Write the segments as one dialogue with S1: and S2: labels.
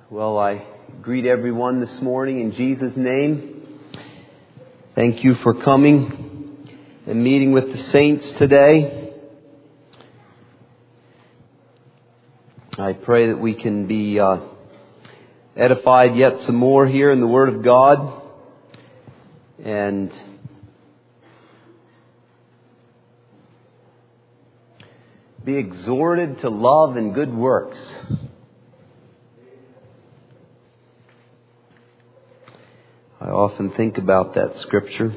S1: Well, I greet everyone this morning in Jesus' name. Thank you for coming and meeting with the saints today. I pray that we can be edified yet some more here in the Word of God and be exhorted to love and good works. I often think about that scripture.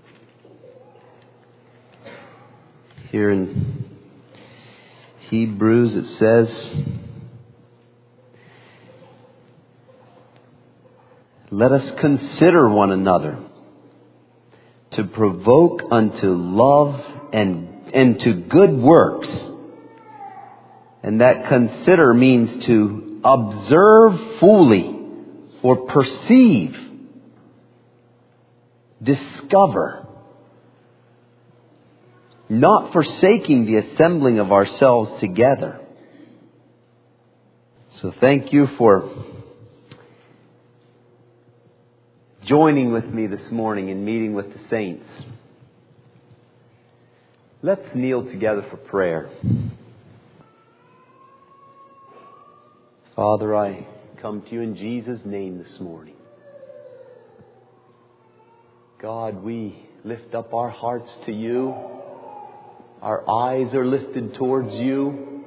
S1: Here in Hebrews it says, "Let us consider one another to provoke unto love and to good works." And that consider means to observe fully or perceive, discover, not forsaking the assembling of ourselves together. So thank you for joining with me this morning in meeting with the saints. Let's kneel together for prayer. Father, I come to you in Jesus' name this morning. God, we lift up our hearts to you. Our eyes are lifted towards you.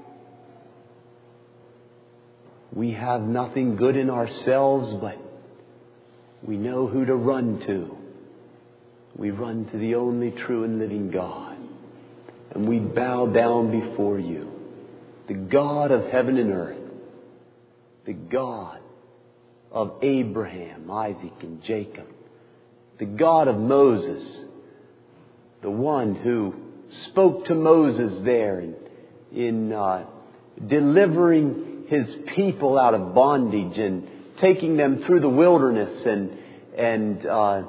S1: We have nothing good in ourselves, but we know who to run to. We run to the only true and living God. And we bow down before you, the God of heaven and earth, the God of Abraham, Isaac, and Jacob, the God of Moses, the one who spoke to Moses there in delivering his people out of bondage and taking them through the wilderness and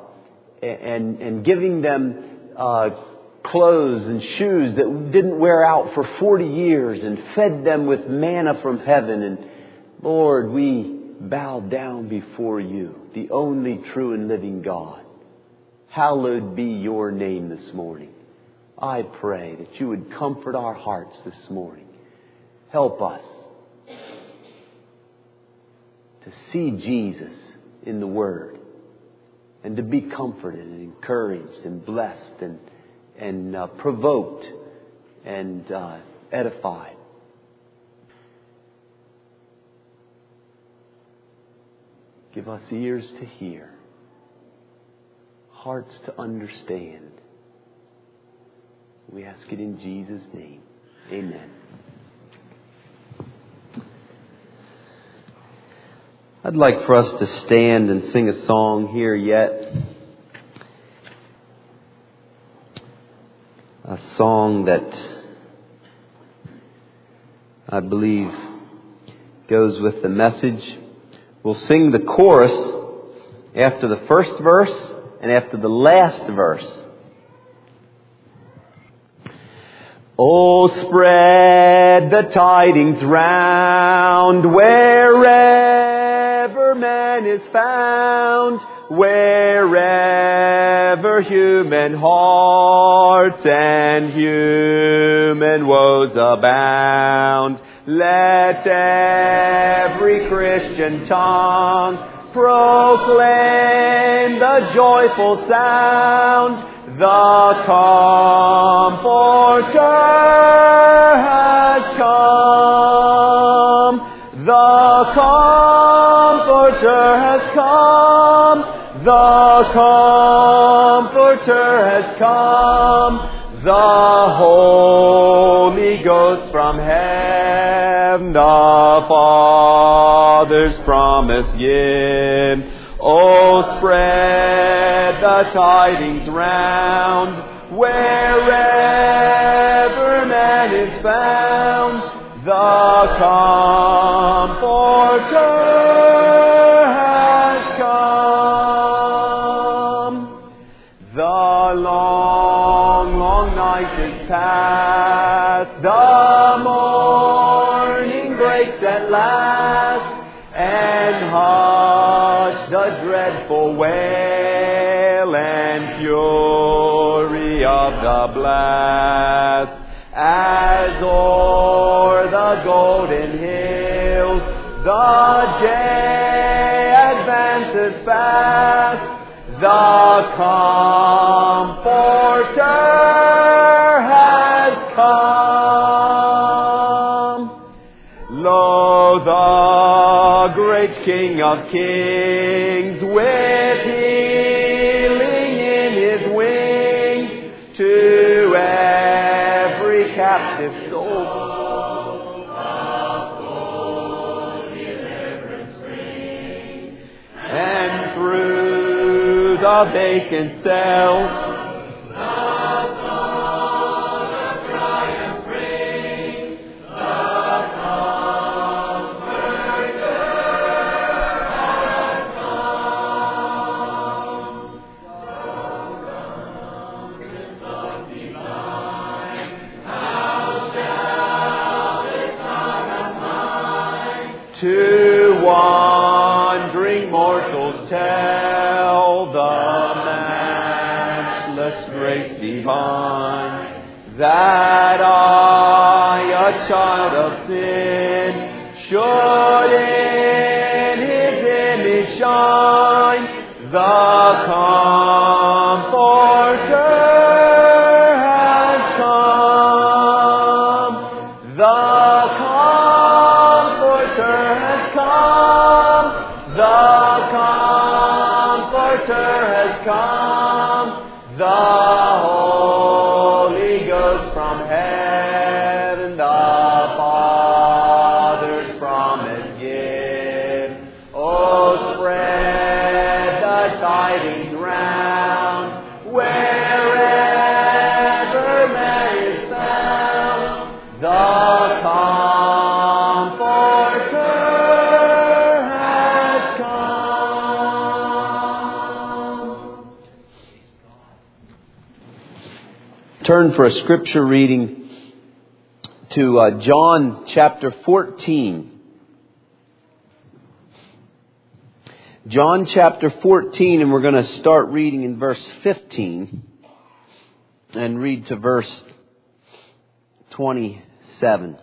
S1: giving them clothes and shoes that didn't wear out for 40 years and fed them with manna from heaven. And Lord, we bow down before you, the only true and living God. Hallowed be your name this morning. I pray that you would comfort our hearts this morning. Help us to see Jesus in the Word and to be comforted and encouraged and blessed and provoked and edified. Give us ears to hear, hearts to understand. We ask it in Jesus' name. Amen. I'd like for us to stand and sing a song here yet. A song that I believe goes with the message. We'll sing the chorus after the first verse and after the last verse. Oh, spread the tidings round wherever man is found, wherever human hearts and human woes abound. Let every Christian tongue proclaim the joyful sound. The Comforter has come. The Comforter has come. The Comforter has come. The Holy Ghost from heaven, the Father's promise give. Oh, spread the tidings round wherever man is found. The Comforter has come. The long, long night is past. The morning breaks at last. And
S2: wail and fury of the blast, as o'er the golden hills the day advances fast, the Comforter has come. Lo, the great King of Kings, with healing in His wings, to every captive soul and through the vacant cells to wandering mortals tell the matchless grace divine, that I, a child of sin, should in His image shine. The Comforter has come. The Comforter has come. The Comforter has come. The Holy Ghost from heaven, the Father's promise give. Oh, spread the tidings round, wherever man is found. The Comforter has come. Turn for a scripture reading to John chapter 14. John chapter 14, and we're going to start reading in verse 15 and read to verse 27.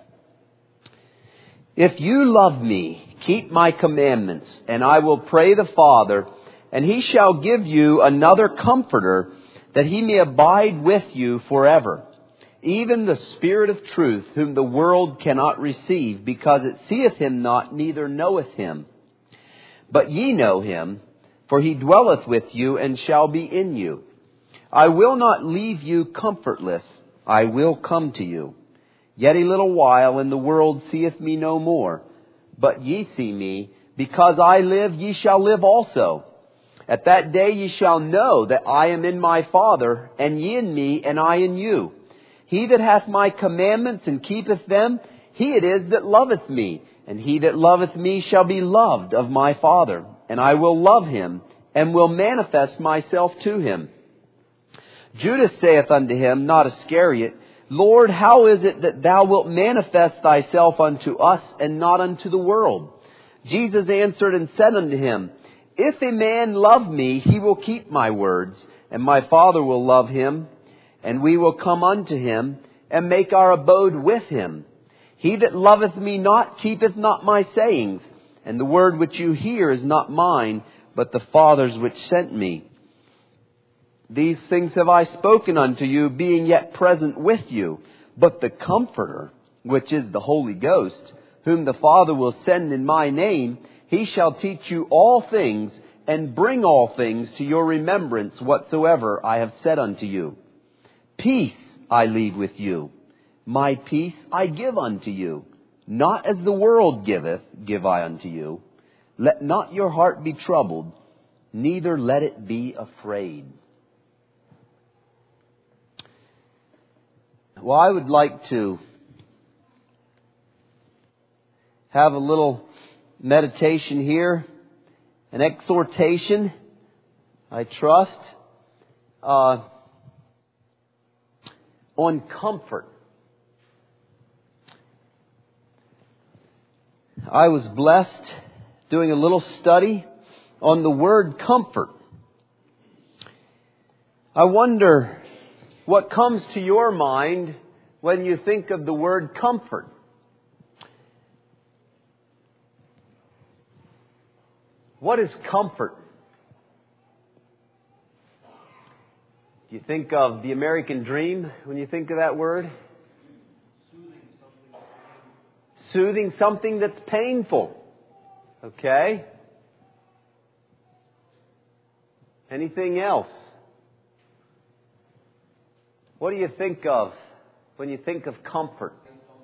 S2: If you love me, keep my commandments, and I will pray the Father, and He shall give you another Comforter, that He may abide with you forever. Even the Spirit of truth, whom the world cannot receive, because it seeth Him not, neither knoweth Him. But ye know Him, for He dwelleth with you, and shall be in you. I will not leave you comfortless. I will come to you. Yet a little while, and the world seeth me no more. But ye see me, because I live, ye shall live also. At that day ye shall know that I am in my Father, and ye in me, and I in you. He that hath my commandments and keepeth them, he it is that loveth me. And he that loveth me shall be loved of my Father. And I will love him, and will manifest myself to him. Judas saith unto him, not Iscariot, Lord, how is it that thou wilt manifest thyself unto us, and not unto the world? Jesus answered and said unto him, If a man love me, he will keep my words, and my Father will love him, and we will come unto him, and make our abode with him. He that loveth me not keepeth not my sayings, and the word which you hear is not mine, but the Father's which sent me. These things have I spoken unto you, being yet present with you. But the Comforter, which is the Holy Ghost, whom the Father will send in my name, He shall teach you all things, and bring all things to your remembrance whatsoever I have said unto you. Peace I leave with you. My peace I give unto you. Not as the world giveth, give I unto you. Let not your heart be troubled, neither let it be afraid. Well, I would like to have a little meditation here, an exhortation, I trust, on comfort. I was blessed doing a little study on the word comfort. I wonder what comes to your mind when you think of the word comfort. What is comfort? Do you think of the American dream when you think of that word? Soothing something that's painful. Okay? Anything else? What do you think of when you think of comfort?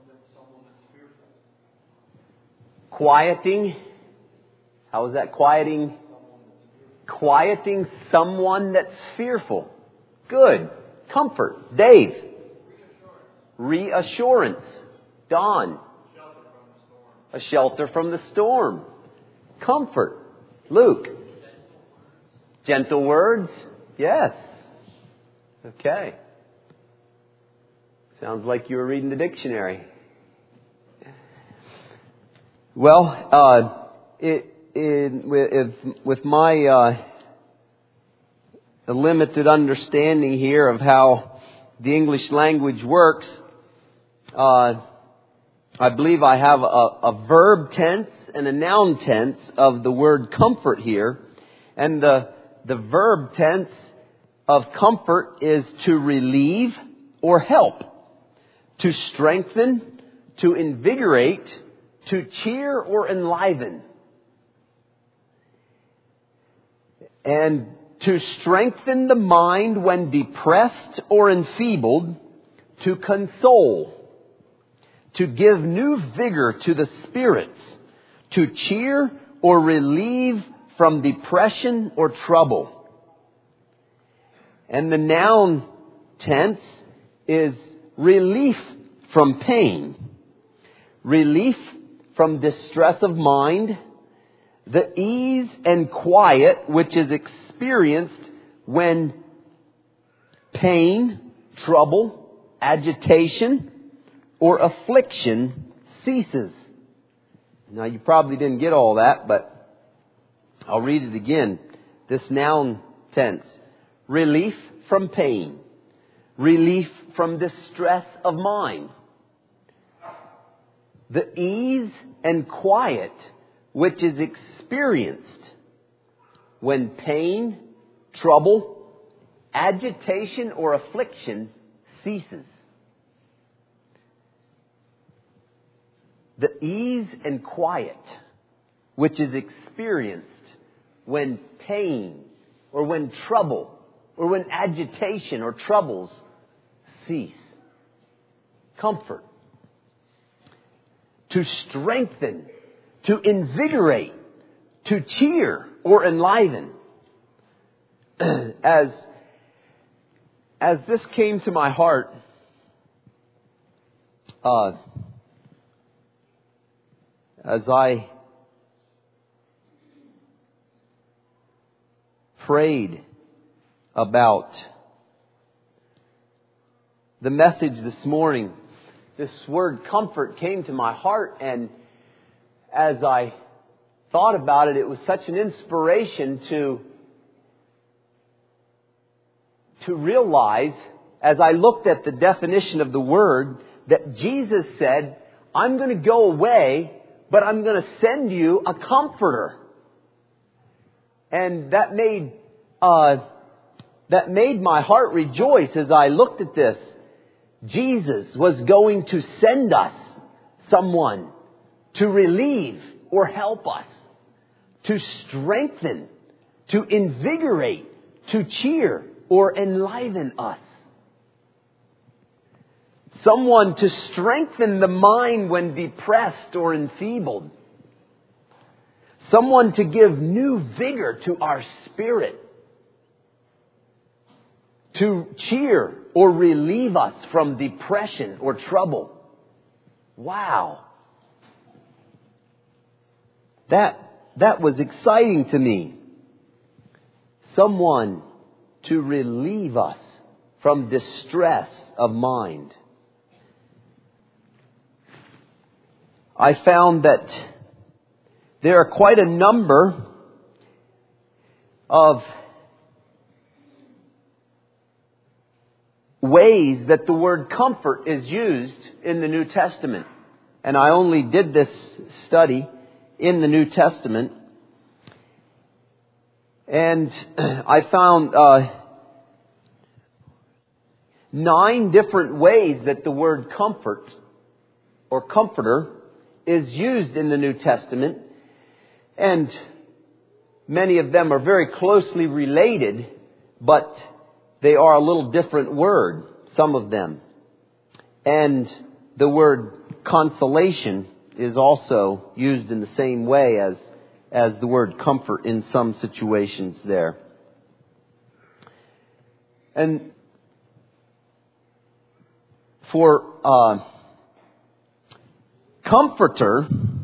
S2: Quieting. How is that quieting? Quieting someone that's fearful. Good. Comfort. Dave. Reassurance. Don. A shelter from the storm. Comfort. Luke. Gentle words. Yes. Okay. Sounds like you were reading the dictionary. Well, with my limited understanding here of how the English language works, I believe I have a verb tense and a noun tense of the word comfort here. And the verb tense of comfort is to relieve or help, to strengthen, to invigorate, to cheer or enliven. And to strengthen the mind when depressed or enfeebled, to console, to give new vigor to the spirits, to cheer or relieve from depression or trouble. And the noun tense is relief from pain, relief from distress of mind, the ease and quiet which is experienced when pain, trouble, agitation, or affliction ceases. Now, you probably didn't get all that, but I'll read it again. This noun tense. Relief from pain. Relief from distress of mind. The ease and quiet which is experienced when pain, trouble, agitation, or affliction ceases. The ease and quiet which is experienced when pain or when trouble or when agitation or troubles cease. Comfort. To strengthen, to invigorate, to cheer or enliven. As this came to my heart, as I prayed about the message this morning, this word comfort came to my heart, and as I thought about it, it was such an inspiration to realize, as I looked at the definition of the word, that Jesus said, I'm going to go away, but I'm going to send you a comforter. And that made my heart rejoice as I looked at this. Jesus was going to send us someone to relieve or help us, to strengthen, to invigorate, to cheer or enliven us. Someone to strengthen the mind when depressed or enfeebled. Someone to give new vigor to our spirit. To cheer or relieve us from depression or trouble. Wow. That was exciting to me. Someone to relieve us from distress of mind. I found that there are quite a number of ways that the word comfort is used in the New Testament. And I only did this study in the New Testament. And I found 9 different ways that the word comfort or comforter is used in the New Testament. And many of them are very closely related, but they are a little different word, some of them. And the word consolation is also used in the same way as the word comfort in some situations there. And for comforter,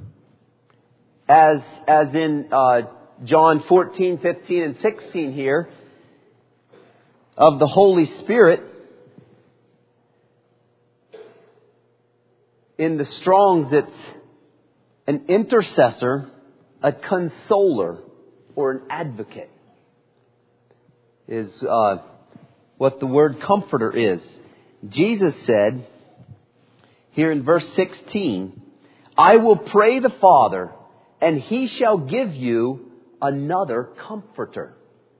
S2: as in John 14, 15, and 16 here, of the Holy Spirit, in the Strong's it's an intercessor, a consoler, or an advocate, is what the word comforter is. Jesus said here in verse 16, I will pray the Father, and He shall give you another comforter.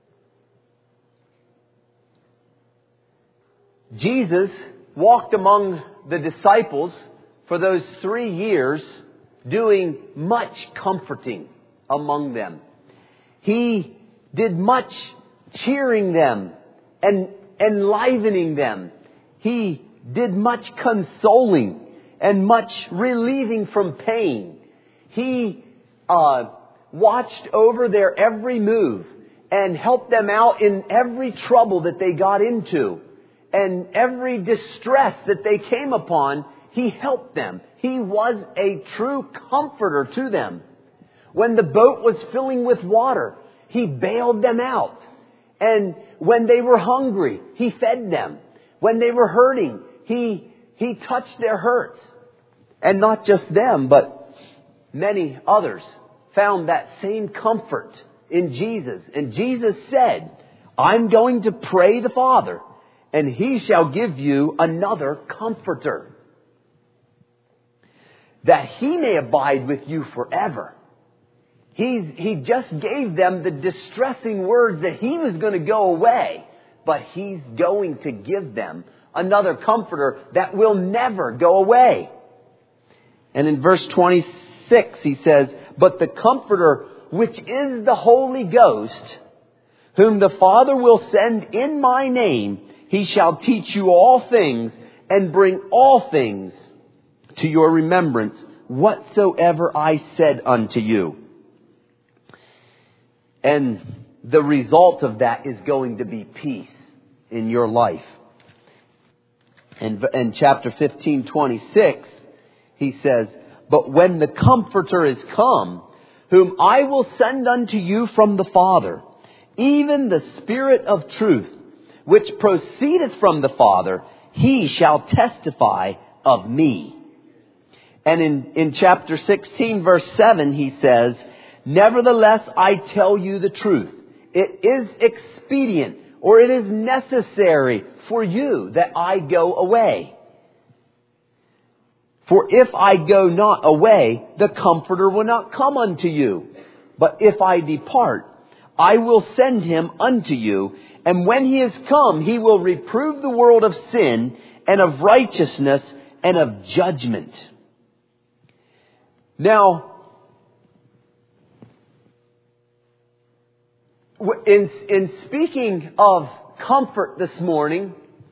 S2: Jesus walked among the disciples for those 3 years, doing much comforting among them. He did much cheering them and enlivening them. He did much consoling and much relieving from pain. He watched over their every move and helped them out in every trouble that they got into. And every distress that they came upon, He helped them. He was a true comforter to them. When the boat was filling with water, He bailed them out. And when they were hungry, He fed them. When they were hurting, He touched their hurts. And not just them, but many others found that same comfort in Jesus. And Jesus said, I'm going to pray the Father, and He shall give you another comforter, that He may abide with you forever. He just gave them the distressing words that He was going to go away, but He's going to give them another comforter that will never go away. And in verse 26 He says, but the Comforter, which is the Holy Ghost, whom the Father will send in my name, He shall teach you all things and bring all things to your remembrance, whatsoever I said unto you. And the result of that is going to be peace in your life. And in chapter 15:26, He says, but when the Comforter is come, whom I will send unto you from the Father, even the Spirit of truth, which proceedeth from the Father, He shall testify of me. And in chapter 16, verse 7, He says, nevertheless, I tell you the truth. It is expedient, or it is necessary for you that I go away. For if I go not away, the Comforter will not come unto you. But if I depart, I will send Him unto you. And when He is come, He will reprove the world of sin and of righteousness and of judgment. Now, in speaking of comfort this morning,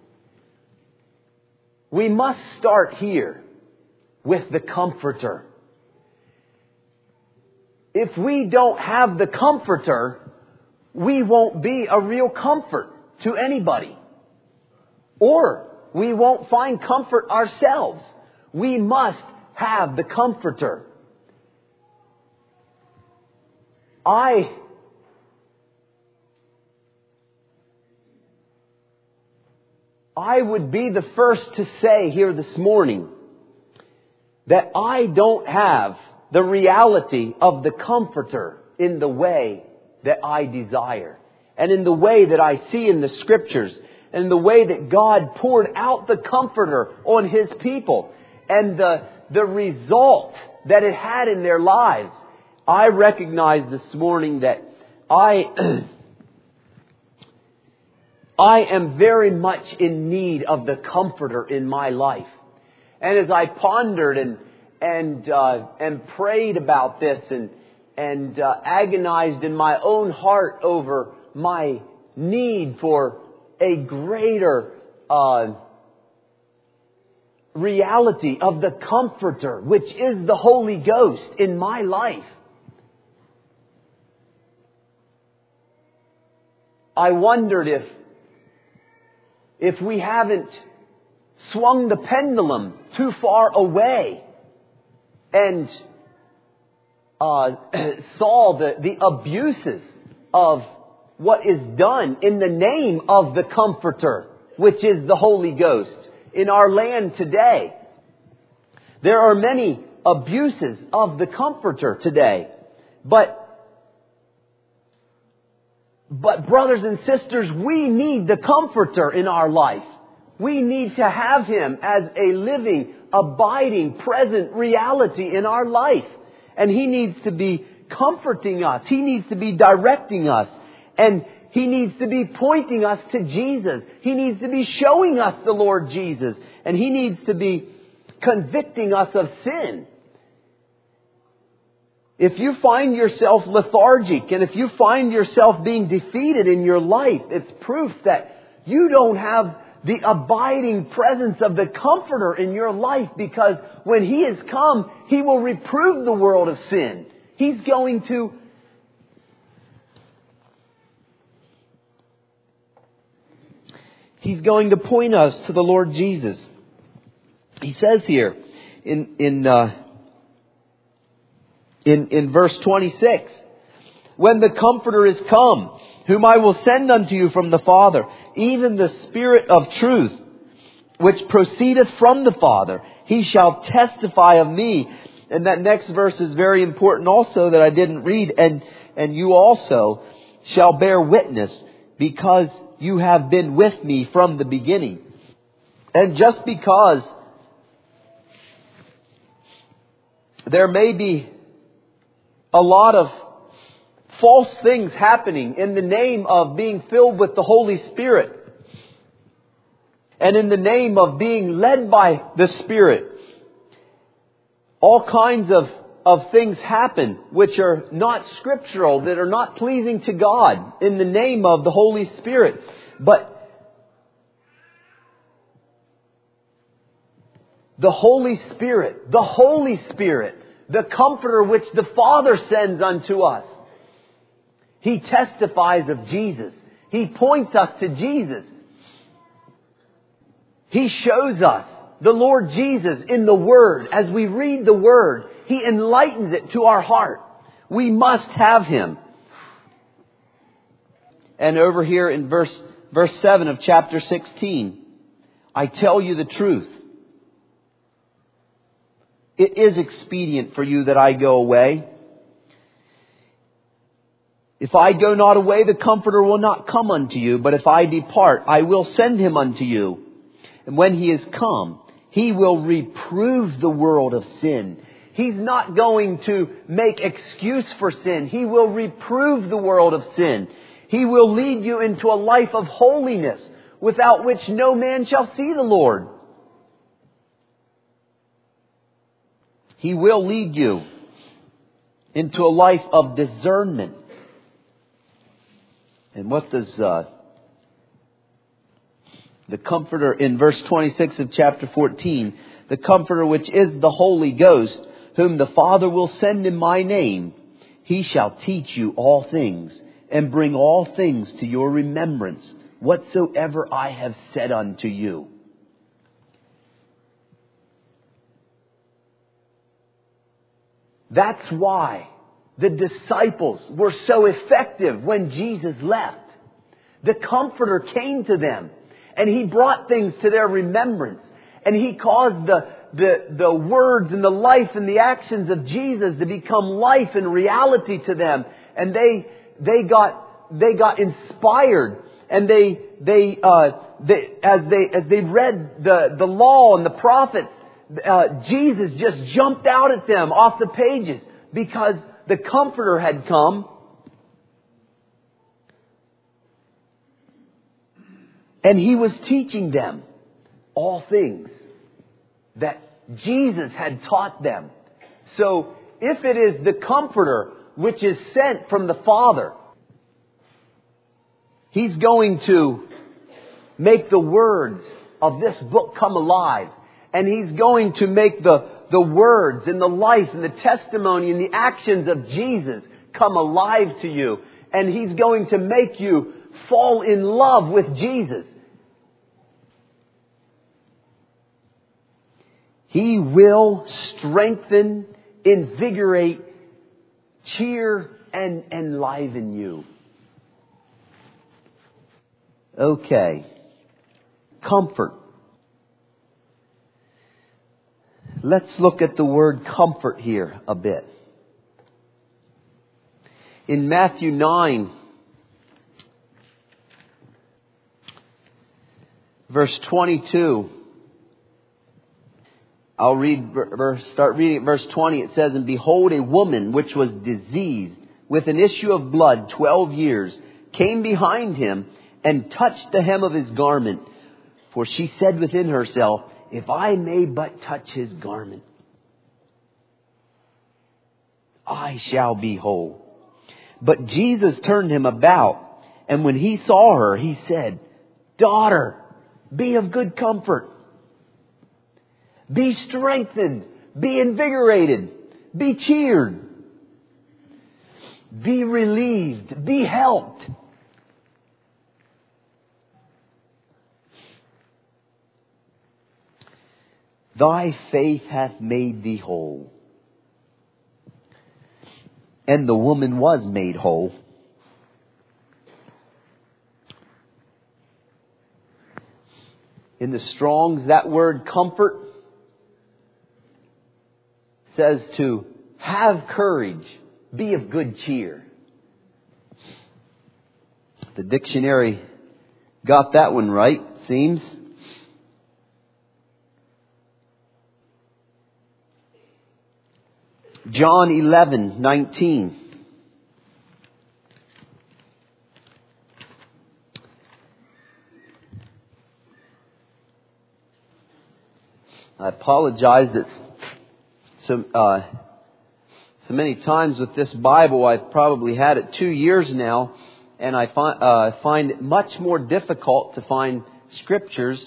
S2: we must start here with the Comforter. If we don't have the Comforter, we won't be a real comfort to anybody. Or we won't find comfort ourselves. We must have the Comforter. I would be the first to say here this morning that I don't have the reality of the Comforter in the way that I desire. and in the way that I see in the Scriptures, and the way that God poured out the Comforter on His people, and the result that it had in their lives, I recognize this morning that I am very much in need of the Comforter in my life. And as I pondered and prayed about this and agonized in my own heart over my need for a greater reality of the Comforter, which is the Holy Ghost in my life, I wondered if we haven't swung the pendulum too far away and saw the abuses of what is done in the name of the Comforter, which is the Holy Ghost, in our land today. There are many abuses of the Comforter today. But brothers and sisters, we need the Comforter in our life. We need to have Him as a living, abiding, present reality in our life. And He needs to be comforting us. He needs to be directing us. And He needs to be pointing us to Jesus. He needs to be showing us the Lord Jesus. And He needs to be convicting us of sin. If you find yourself lethargic and if you find yourself being defeated in your life, it's proof that you don't have the abiding presence of the Comforter in your life, because when He has come, He will reprove the world of sin. He's going to point us to the Lord Jesus. He says here in verse 26, when the Comforter is come, whom I will send unto you from the Father, even the Spirit of truth, which proceedeth from the Father, He shall testify of me. And that next verse is very important also, that I didn't read. And you also shall bear witness, because you have been with me from the beginning. And just because there may be a lot of false things happening in the name of being filled with the Holy Spirit, and in the name of being led by the Spirit, all kinds of things happen which are not scriptural, that are not pleasing to God in the name of the Holy Spirit. But the Holy Spirit, the Comforter which the Father sends unto us, He testifies of Jesus. He points us to Jesus. He shows us the Lord Jesus in the Word. As we read the Word, He enlightens it to our heart. We must have Him. And over here in verse 7 of chapter 16, I tell you the truth. It is expedient for you that I go away. If I go not away, the Comforter will not come unto you. But if I depart, I will send Him unto you. And when He is come, He will reprove the world of sin. He's not going to make excuse for sin. He will reprove the world of sin. He will lead you into a life of holiness, without which no man shall see the Lord. He will lead you into a life of discernment. And what does the Comforter in verse 26 of chapter 14, the Comforter which is the Holy Ghost, whom the Father will send in my name, He shall teach you all things, and bring all things to your remembrance, whatsoever I have said unto you. That's why the disciples were so effective when Jesus left. The Comforter came to them, and He brought things to their remembrance. And He caused the words and the life and the actions of Jesus to become life and reality to them. And they got got inspired, and as they read the law and the prophets, Jesus just jumped out at them off the pages because the Comforter had come. And He was teaching them all things that Jesus had taught them. So if it is the Comforter which is sent from the Father, He's going to make the words of this book come alive. And He's going to make the words and the life and the testimony and the actions of Jesus come alive to you. And He's going to make you fall in love with Jesus. He will strengthen, invigorate, cheer, and enliven you. Okay. Comfort. Let's look at the word comfort here a bit. In Matthew 9, verse 22, I'll start reading at verse 20. It says, "And behold, a woman which was diseased with an issue of blood 12 years came behind Him and touched the hem of His garment. For she said within herself, If I may but touch His garment, I shall be whole. But Jesus turned Him about, and when He saw her, He said, Daughter, be of good comfort. Be strengthened. Be invigorated. Be cheered. Be relieved. Be helped. Thy faith hath made thee whole. And the woman was made whole. In the Strong's, that word comfort says to have courage, be of good cheer. The dictionary got that one right, it seems. John 11:19. I apologize that so many times with this Bible. I've probably had it 2 years now, and I find it much more difficult to find scriptures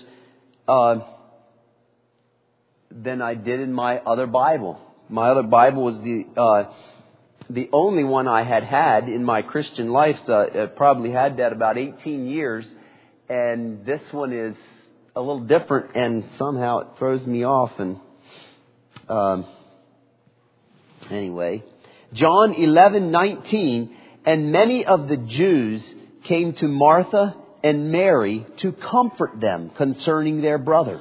S2: than I did in my other Bible. My other Bible was the only one I had in my Christian life. So I probably had that about 18 years, and this one is a little different, and somehow it throws me off. And anyway, John 11:19, and many of the Jews came to Martha and Mary to comfort them concerning their brother.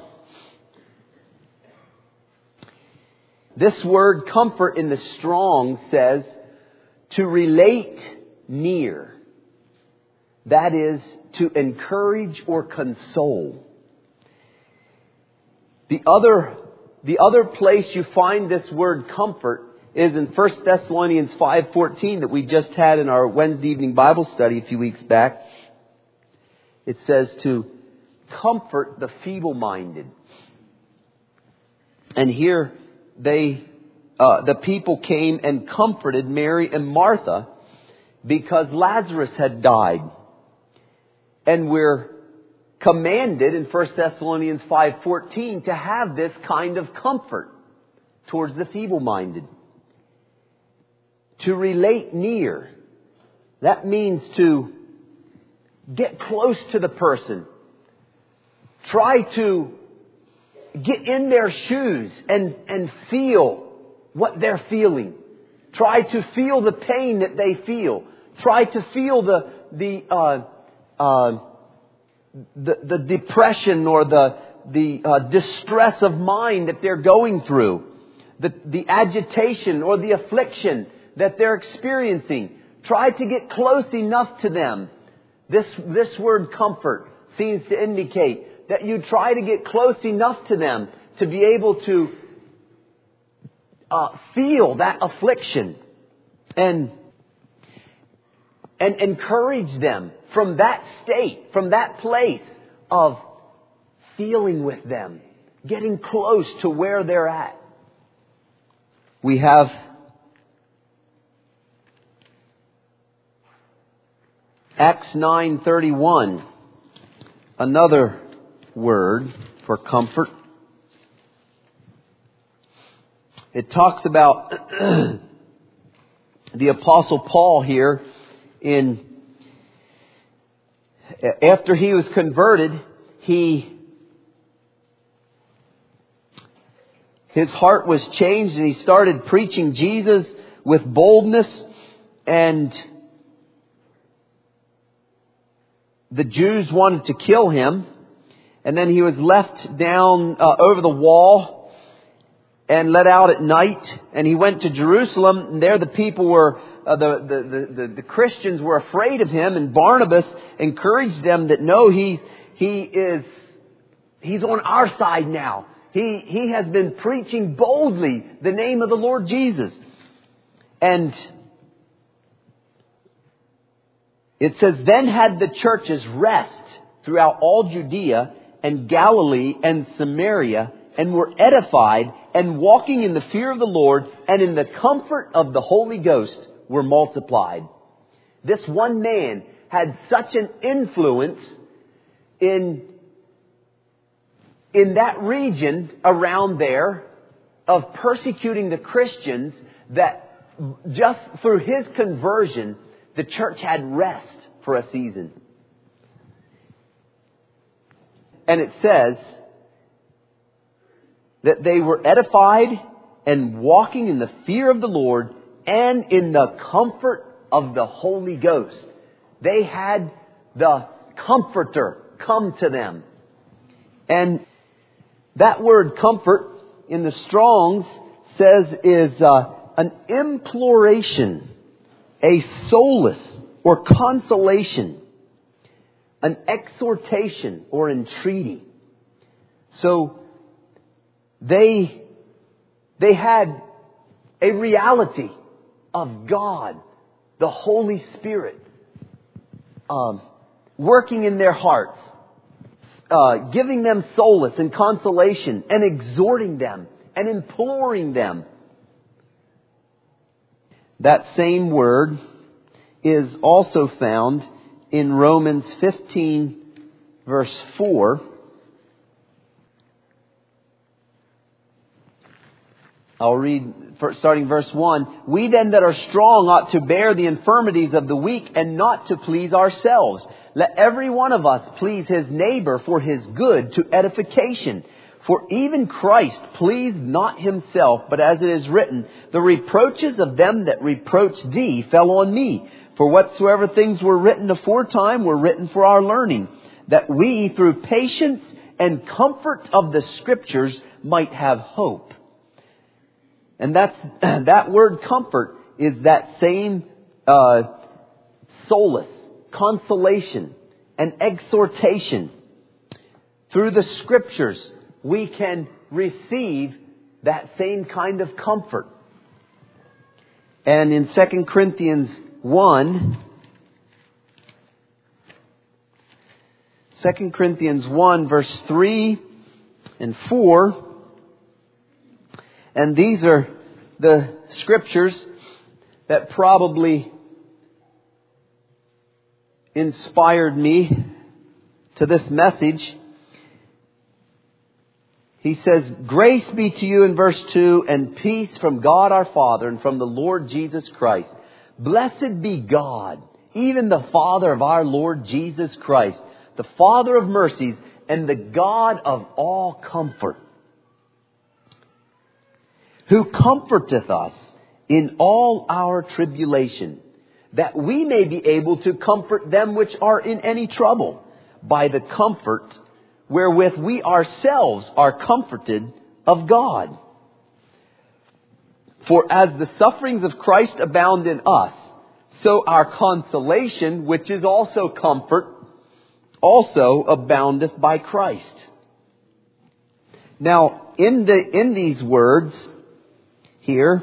S2: This word comfort in the Strong says to relate near. That is, to encourage or console. The other place you find this word comfort is in 1 Thessalonians 5:14 that we just had in our Wednesday evening Bible study a few weeks back. It says to comfort the feeble-minded. And here the people came and comforted Mary and Martha because Lazarus had died. And we're commanded in 1 Thessalonians 5:14 to have this kind of comfort towards the feeble-minded. To relate near. That means to get close to the person. Try to get in their shoes and feel what they're feeling. Try to feel the pain that they feel. Try to feel the depression or the distress of mind that they're going through. The agitation or the affliction that they're experiencing. try to get close enough to them. This word comfort seems to indicate that you try to get close enough to them to be able to feel that affliction and encourage them from that state, from that place of feeling with them, getting close to where they're at. We have Acts 9:31, another word for comfort. It talks about the Apostle Paul here after he was converted, his heart was changed and he started preaching Jesus with boldness, and the Jews wanted to kill him. And then he was left down over the wall and let out at night. And he went to Jerusalem, and there the people were, the Christians were afraid of him. And Barnabas encouraged them that no, he's on our side now. He has been preaching boldly the name of the Lord Jesus. And it says, then had the churches rest throughout all Judea and Galilee and Samaria, and were edified, and walking in the fear of the Lord and in the comfort of the Holy Ghost were multiplied. This one man had such an influence in that region around there of persecuting the Christians that just through his conversion, the church had rest for a season. And it says that they were edified and walking in the fear of the Lord and in the comfort of the Holy Ghost. They had the Comforter come to them. And that word comfort in the Strong's says is an imploration, a solace or consolation, an exhortation or entreaty. So they had a reality of God, the Holy Spirit, working in their hearts, giving them solace and consolation, and exhorting them and imploring them. That same word is also found in Romans 15, verse 4. I'll read starting verse 1. We then that are strong ought to bear the infirmities of the weak and not to please ourselves. Let every one of us please his neighbor for his good to edification. For even Christ pleased not himself, but as it is written, the reproaches of them that reproached thee fell on me. For whatsoever things were written aforetime were written for our learning, that we through patience and comfort of the Scriptures might have hope. And that word comfort is that same solace, consolation, and exhortation. Through the Scriptures, we can receive that same kind of comfort. And in 2 Corinthians 1, 2 Corinthians 1, verse 3 and 4, and these are the scriptures that probably inspired me to this message. He says, grace be to you in verse 2, and peace from God our Father and from the Lord Jesus Christ. Blessed be God, even the Father of our Lord Jesus Christ, the Father of mercies and the God of all comfort, who comforteth us in all our tribulation, that we may be able to comfort them which are in any trouble, by the comfort wherewith we ourselves are comforted of God. For as the sufferings of Christ abound in us, so our consolation, which is also comfort, also aboundeth by Christ. Now, in these words here,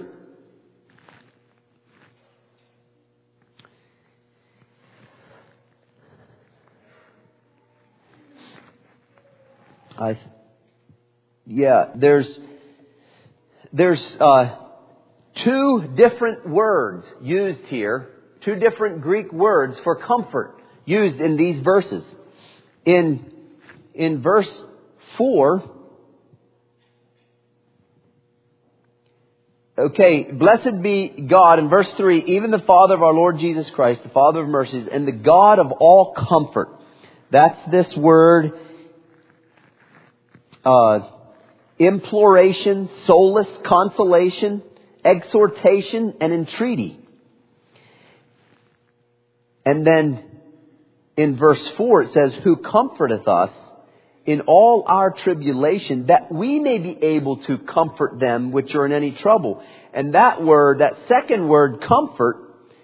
S2: there's two different words used here, two different Greek words for comfort used in these verses. In verse 4, okay, blessed be God, in verse 3, even the Father of our Lord Jesus Christ, the Father of mercies, and the God of all comfort. That's this word, imploration, solace, consolation, exhortation, and entreaty. And then in verse 4 it says, who comforteth us in all our tribulation, that we may be able to comfort them which are in any trouble. And that word, that second word, comfort,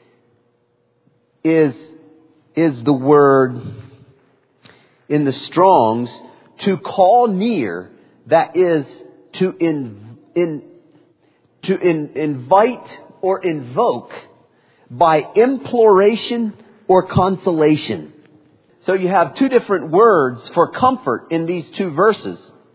S2: is the word in the Strong's, to call near, that is to invite or invoke by imploration or consolation. So you have two different words for comfort in these two verses.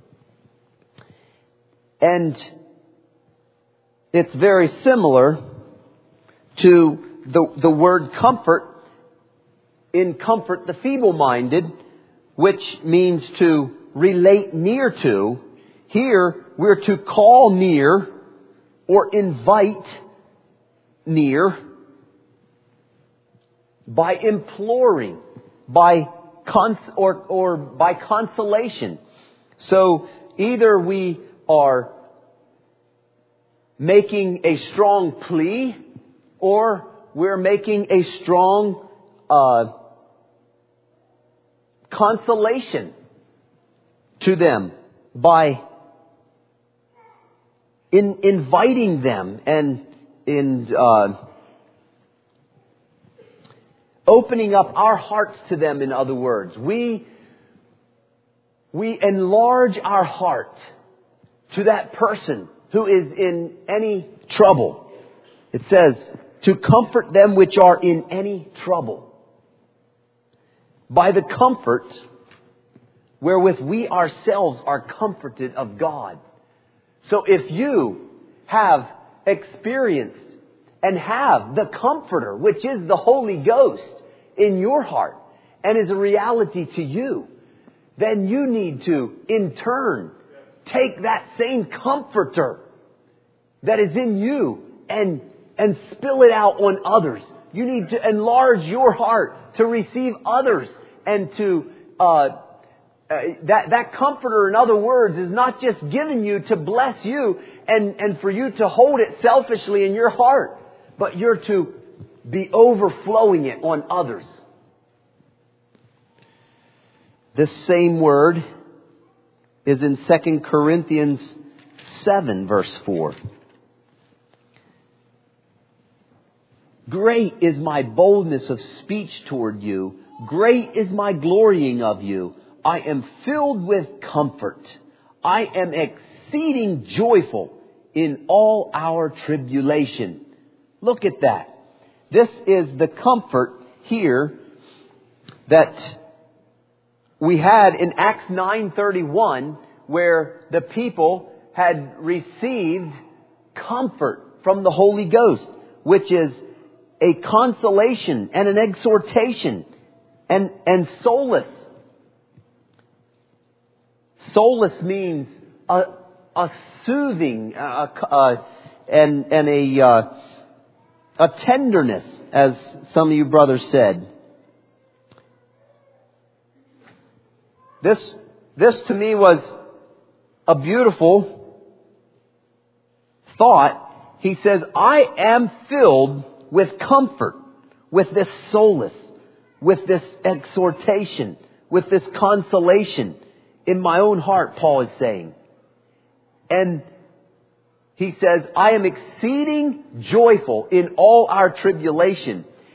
S2: And it's very similar to the word comfort in Comfort the Feeble-Minded, which means to relate near to. Here we're to call near or invite near by imploring, by consolation. So either we are making a strong plea, or we're making a strong consolation to them by inviting them and opening up our hearts to them. In other words, we enlarge our heart to that person who is in any trouble. It says, to comfort them which are in any trouble, by the comfort wherewith we ourselves are comforted of God. So if you have experienced and have the Comforter, which is the Holy Ghost, in your heart and is a reality to you, then you need to, in turn, take that same Comforter that is in you and spill it out on others. You need to enlarge your heart to receive others, and to that Comforter, in other words, is not just given you to bless you and for you to hold it selfishly in your heart, but you're to be overflowing it on others. This same word is in 2 Corinthians 7, verse 4. Great is my boldness of speech toward you. Great is my glorying of you. I am filled with comfort. I am exceeding joyful in all our tribulation. Look at that. This is the comfort here that we had in Acts 9:31, where the people had received comfort from the Holy Ghost, which is a consolation and an exhortation and solace. Solace means a soothing and a tenderness, as some of you brothers said. This to me was a beautiful thought. He says, I am filled with comfort, with this solace, with this exhortation, with this consolation in my own heart, Paul is saying. And he says, I am exceeding joyful in all our tribulation.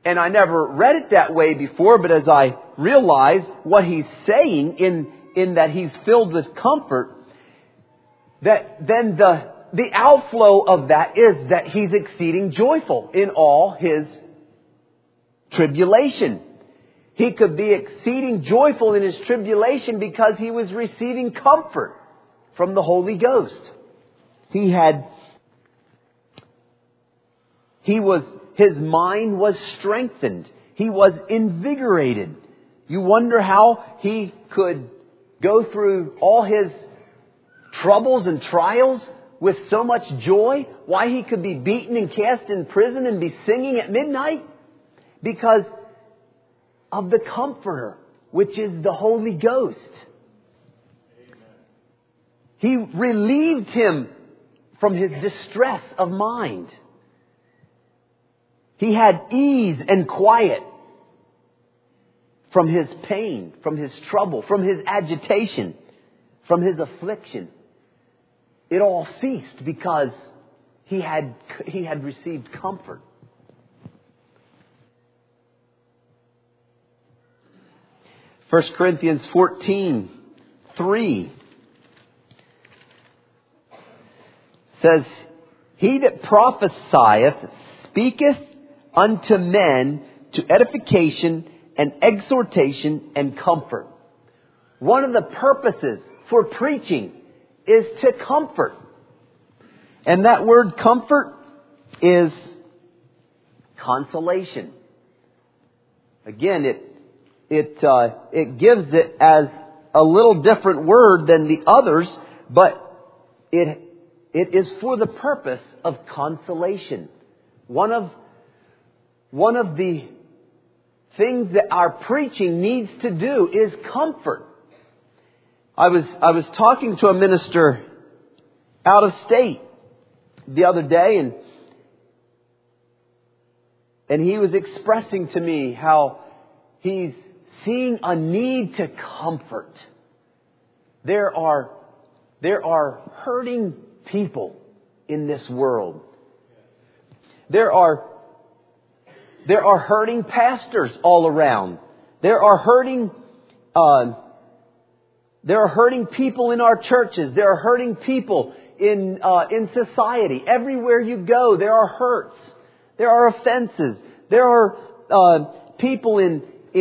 S2: and I never read it that way before, but as I realized what he's saying in that he's filled with comfort, that then the outflow of that is that he's exceeding joyful in all his tribulation. He could be exceeding joyful in his tribulation because he was receiving comfort from the Holy Ghost. His mind was strengthened. He was invigorated. You wonder how he could go through all his troubles and trials with so much joy. Why he could be beaten and cast in prison and be singing at midnight? Because of the Comforter, which is the Holy Ghost. He relieved him from his distress of mind. He had ease and quiet from his pain, from his trouble, from his agitation, from his affliction. It all ceased because he had received comfort. First Corinthians 14:3 says, "He that prophesieth speaketh unto men to edification and exhortation and comfort." One of the purposes for preaching is to comfort. And that word comfort is consolation. Again, it gives it as a little different word than the others, but it is for the purpose of consolation. One of the things that our preaching needs to do is comfort. I was talking to a minister out of state the other day, and he was expressing to me how he's seeing a need to comfort. There are hurting people in this world. There are hurting pastors all around. There are hurting people in our churches. There are hurting people in society. Everywhere you go, there are hurts. There are offenses. There are people in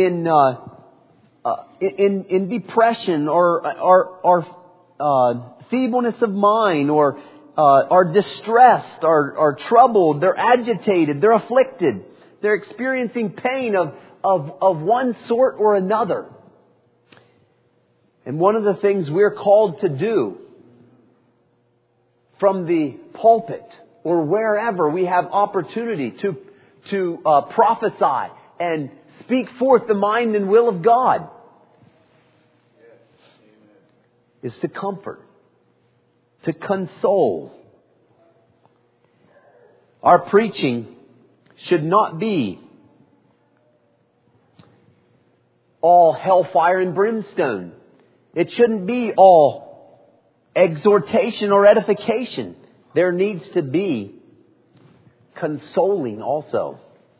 S2: depression or feebleness of mind, or are distressed, are troubled. They're agitated. They're afflicted. They're experiencing pain of one sort or another. And one of the things we're called to do from the pulpit or wherever we have opportunity to prophesy and speak forth the mind and will of God is to comfort, to console. Our preaching should not be all hellfire and brimstone. It shouldn't be all exhortation or edification. There needs to be consoling also.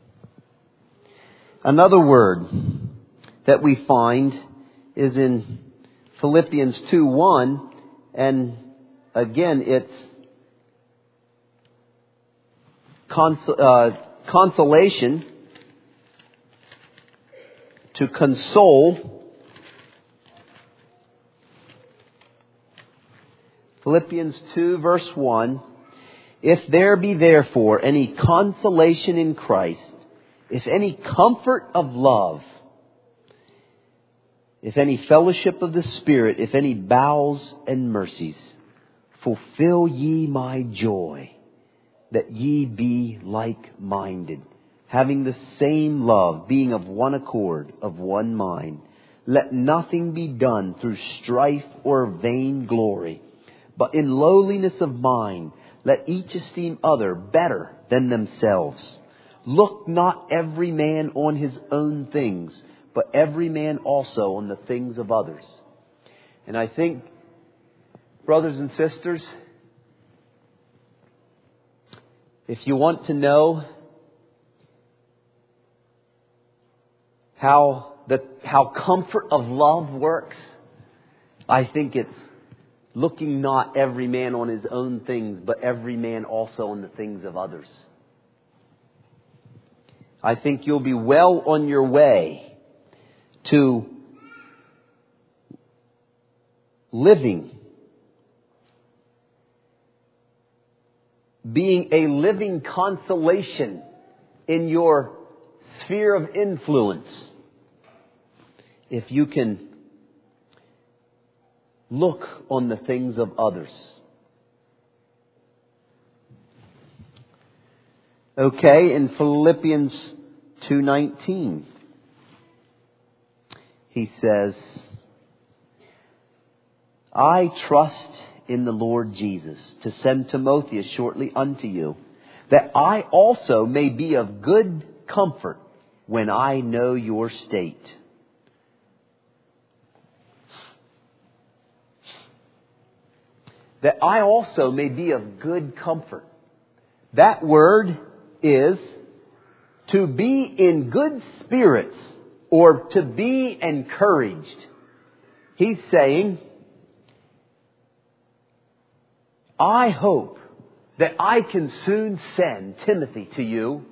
S2: Another word that we find is in Philippians 2:1, and again it's consolation, to console. Philippians 2 verse 1, "If there be therefore any consolation in Christ, if any comfort of love, if any fellowship of the Spirit, if any bowels and mercies, fulfill ye my joy, that ye be like-minded, having the same love, being of one accord, of one mind. Let nothing be done through strife or vain glory, but in lowliness of mind, let each esteem other better than themselves. Look not every man on his own things, but every man also on the things of others." And I think, brothers and sisters, if you want to know how comfort of love works, I think it's looking not every man on his own things, but every man also on the things of others. I think you'll be well on your way to being a living consolation in your sphere of influence, if you can look on the things of others. Okay, in Philippians 2:19, he says, I trust in the Lord Jesus to send Timotheus shortly unto you, that I also may be of good comfort when I know your state. That I also may be of good comfort. That word is to be in good spirits or to be encouraged. He's saying, I hope that I can soon send Timothy to you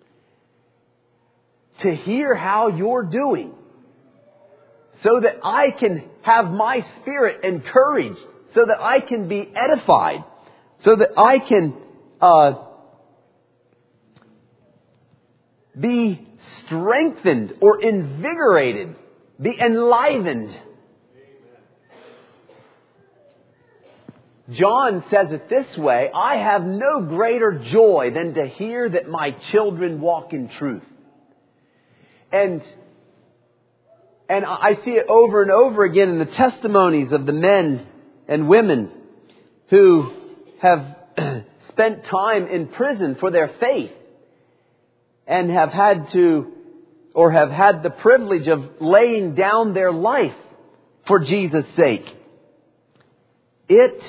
S2: to hear how you're doing, so that I can have my spirit encouraged, so that I can be edified, so that I can be strengthened or invigorated, be enlivened. John says it this way, I have no greater joy than to hear that my children walk in truth. And I see it over and over again in the testimonies of the men and women who have spent time in prison for their faith and have had the privilege of laying down their life for Jesus' sake. It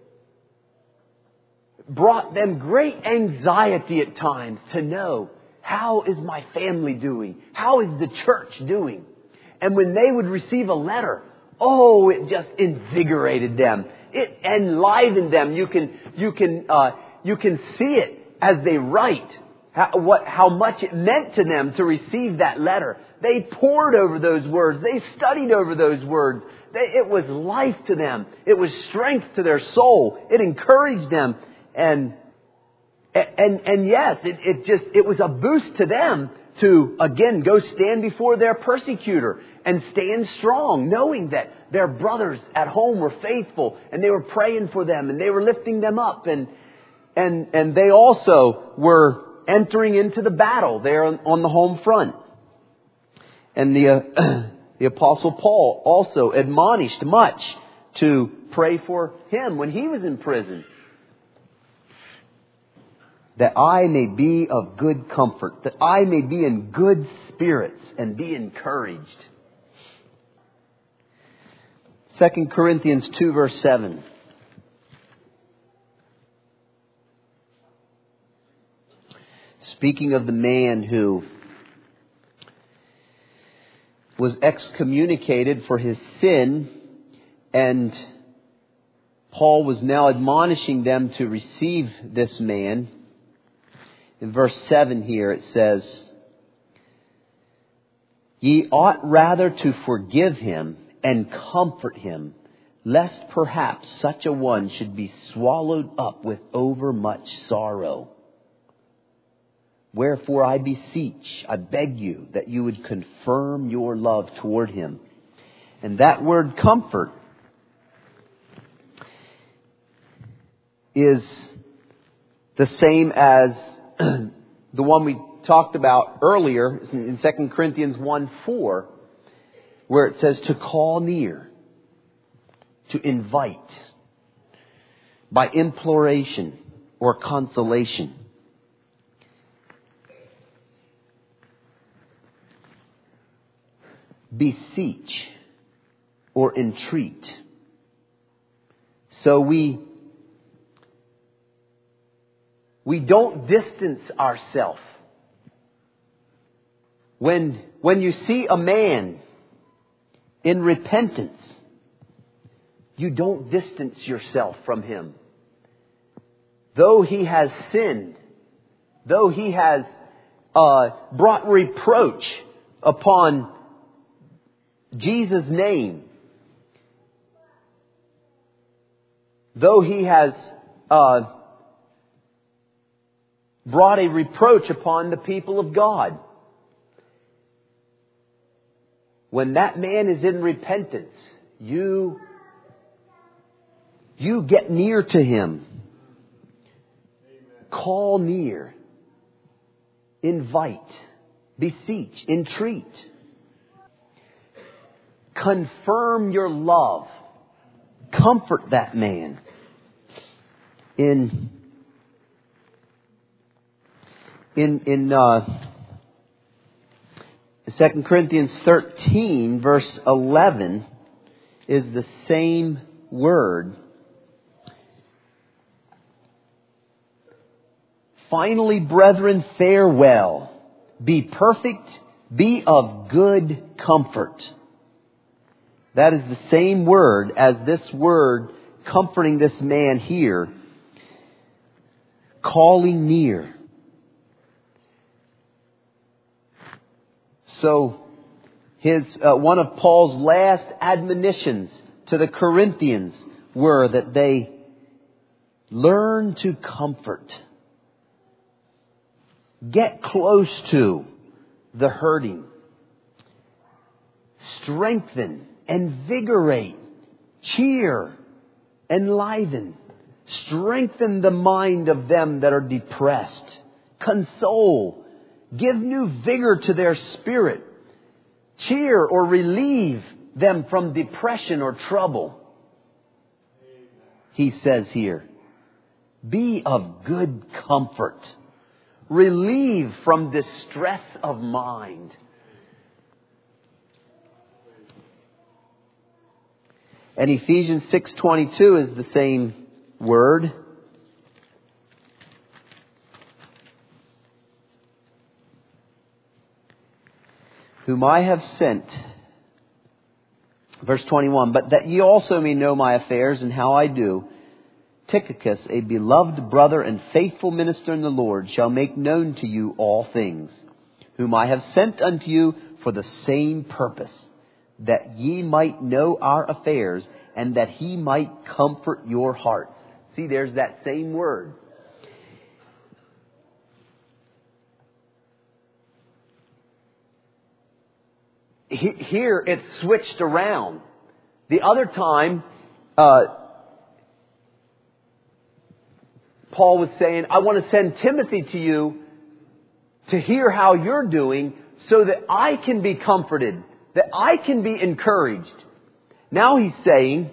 S2: brought them great anxiety at times to know, how is my family doing? How is the church doing? And when they would receive a letter, it just invigorated them. It enlivened them. You can see it as they write, how much it meant to them to receive that letter. They pored over those words. They studied over those words. It was life to them. It was strength to their soul. It encouraged them. And yes, it was a boost to them to, again, go stand before their persecutor and stand strong, knowing that their brothers at home were faithful and they were praying for them and they were lifting them up, and they also were entering into the battle there on the home front. And the Apostle Paul also admonished much to pray for him when he was in prison. That I may be of good comfort, that I may be in good spirits and be encouraged. 2 Corinthians 2 verse 7. Speaking of the man who was excommunicated for his sin, and Paul was now admonishing them to receive this man. In verse 7 here it says, Ye ought rather to forgive him and comfort him, lest perhaps such a one should be swallowed up with overmuch sorrow. Wherefore I beseech, I beg you, that you would confirm your love toward him. And that word comfort is the same as the one we talked about earlier in 2 Corinthians 1:4, where it says to call near, to invite, by imploration or consolation. Beseech or entreat. So we don't distance ourselves When you see a man in repentance, you don't distance yourself from him. Though he has sinned, though he has brought reproach upon Jesus' name, though he has brought a reproach upon the people of God, when that man is in repentance, you get near to him. Call near. Invite. Beseech. Entreat. Confirm your love. Comfort that man. In 2 Corinthians 13, verse 11, is the same word. Finally, brethren, farewell. Be perfect. Be of good comfort. That is the same word as this word comforting this man here. Calling near. So, one of Paul's last admonitions to the Corinthians were that they learn to comfort. Get close to the hurting. Strengthen, invigorate, cheer, enliven. Strengthen the mind of them that are depressed. Console. Give new vigor to their spirit. Cheer or relieve them from depression or trouble. He says here, be of good comfort. Relieve from distress of mind. And Ephesians 6:22 is the same word. Whom I have sent, verse 21, but that ye also may know my affairs and how I do, Tychicus, a beloved brother and faithful minister in the Lord, shall make known to you all things, whom I have sent unto you for the same purpose, that ye might know our affairs, and that he might comfort your hearts. See, there's that same word. Here it's switched around. The other time, Paul was saying, I want to send Timothy to you to hear how you're doing so that I can be comforted, that I can be encouraged. Now he's saying,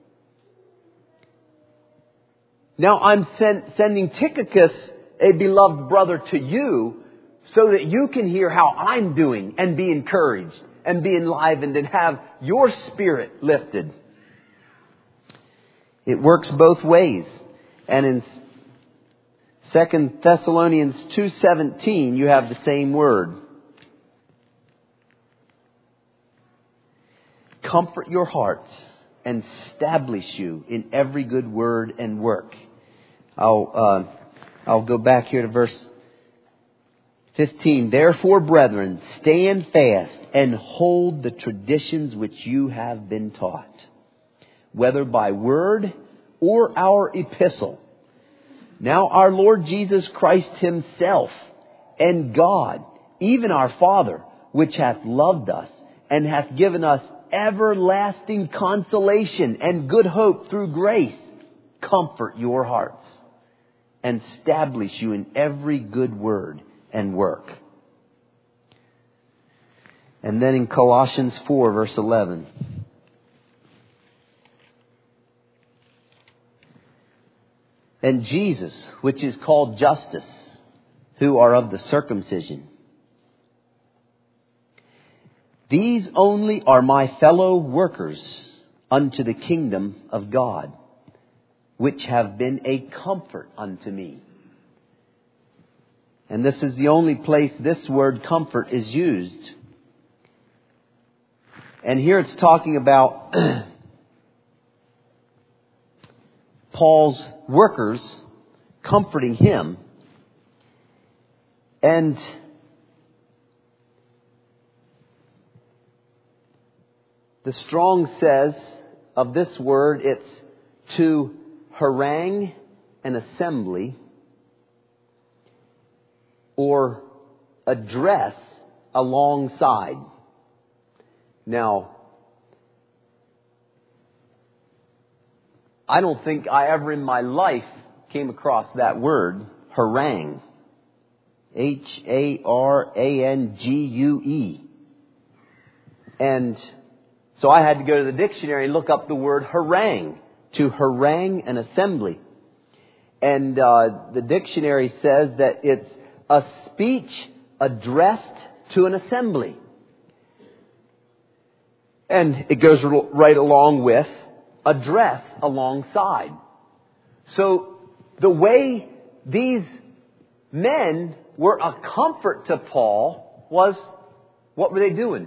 S2: now I'm sending Tychicus, a beloved brother, to you so that you can hear how I'm doing and be encouraged and be enlivened and have your spirit lifted. It works both ways. And in 2 Thessalonians 2:17, you have the same word. Comfort your hearts and establish you in every good word and work. I'll go back here to verse 15. Therefore, brethren, stand fast and hold the traditions which you have been taught, whether by word or our epistle. Now our Lord Jesus Christ himself and God, even our Father, which hath loved us and hath given us everlasting consolation and good hope through grace, comfort your hearts and establish you in every good word and work. And then in Colossians 4, verse 11. And Jesus, which is called Justus, who are of the circumcision. These only are my fellow workers unto the kingdom of God, which have been a comfort unto me. And this is the only place this word comfort is used. And here it's talking about Paul's workers comforting him. And the Strong says of this word, it's to harangue an assembly or address alongside. Now, I don't think I ever in my life came across that word, harangue. Harangue. And so I had to go to the dictionary and look up the word harangue, to harangue an assembly. And the dictionary says that it's a speech addressed to an assembly. And it goes right along with address alongside. So the way these men were a comfort to Paul was, what were they doing?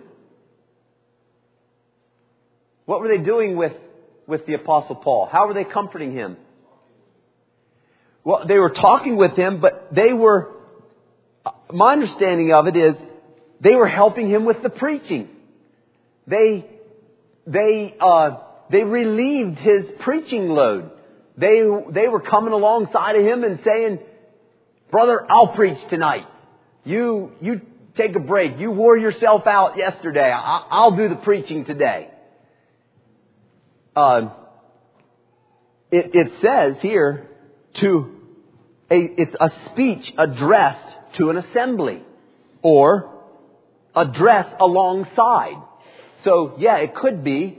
S2: What were they doing with the Apostle Paul? How were they comforting him? Well, they were talking with him, but they were, my understanding of it is, they were helping him with the preaching. They relieved his preaching load. They were coming alongside of him and saying, "Brother, I'll preach tonight. You take a break. You wore yourself out yesterday. I'll do the preaching today." It says here it's a speech addressed to an assembly or address alongside. So yeah, it could be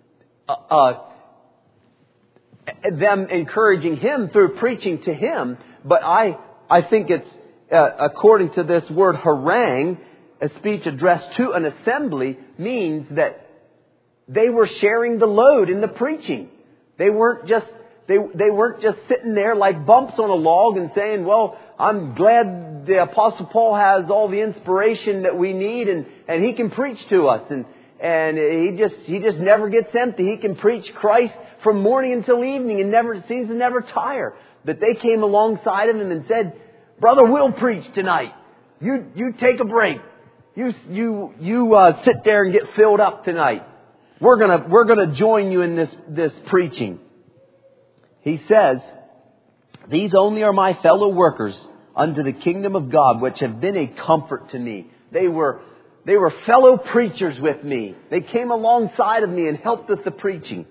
S2: them encouraging him through preaching to him, but I think it's according to this word harangue, a speech addressed to an assembly means that they were sharing the load in the preaching. They weren't just sitting there like bumps on a log and saying, "Well, I'm glad the Apostle Paul has all the inspiration that we need and he can preach to us and he just never gets empty. He can preach Christ from morning until evening and seems to never tire." That they came alongside of him and said, "Brother, we'll preach tonight. You take a break. You sit there and get filled up tonight. We're gonna join you in this preaching." He says, "These only are my fellow workers unto the kingdom of God, which have been a comfort to me." They were fellow preachers with me. They came alongside of me and helped with the preaching.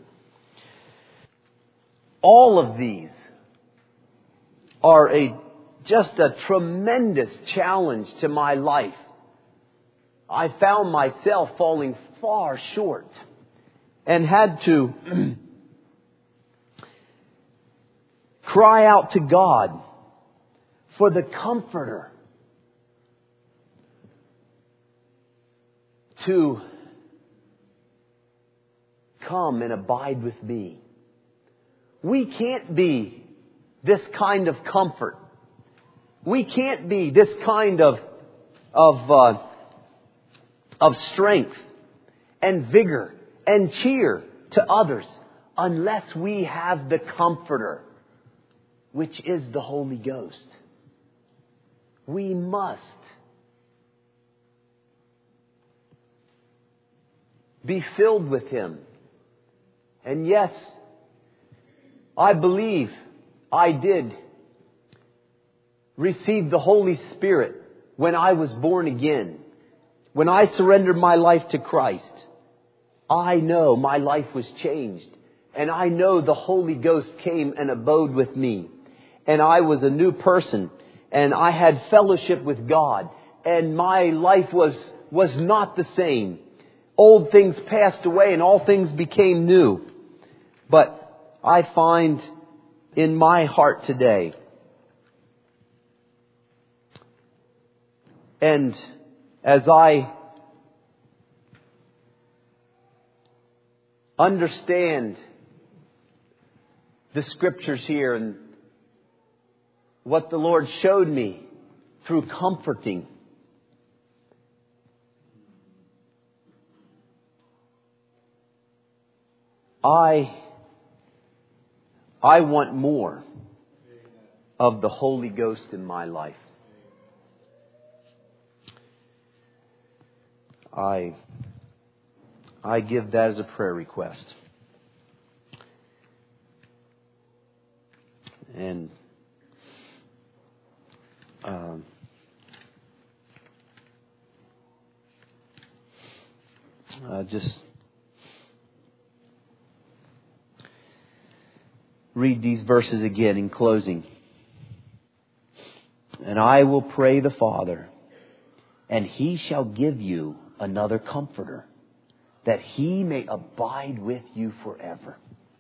S2: All of these are just a tremendous challenge to my life. I found myself falling far short and had to cry out to God for the Comforter to come and abide with me. We can't be this kind of comfort. We can't be this kind of strength and vigor and cheer to others unless we have the Comforter, which is the Holy Ghost. We must be filled with Him. And yes, I believe I did receive the Holy Spirit when I was born again. When I surrendered my life to Christ, I know my life was changed. And I know the Holy Ghost came and abode with me. And I was a new person. And I had fellowship with God. And my life was not the same. Old things passed away and all things became new. But I find in my heart today, and as I understand the Scriptures here and what the Lord showed me through comforting. I want more of the Holy Ghost in my life. I give that as a prayer request. And just read these verses again in closing. And I will pray the Father, and He shall give you another Comforter, that He may abide with you forever.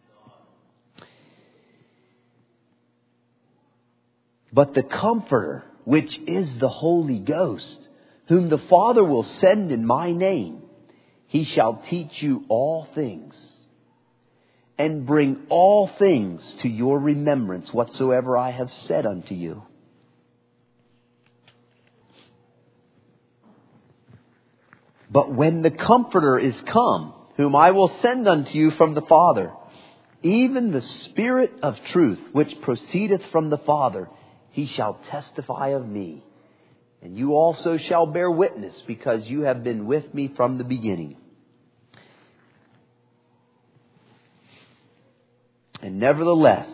S2: But the Comforter, which is the Holy Ghost, whom the Father will send in my name, He shall teach you all things, and bring all things to your remembrance whatsoever I have said unto you. But when the Comforter is come, whom I will send unto you from the Father, even the Spirit of truth, which proceedeth from the Father, He shall testify of me. And you also shall bear witness, because you have been with me from the beginning. And nevertheless,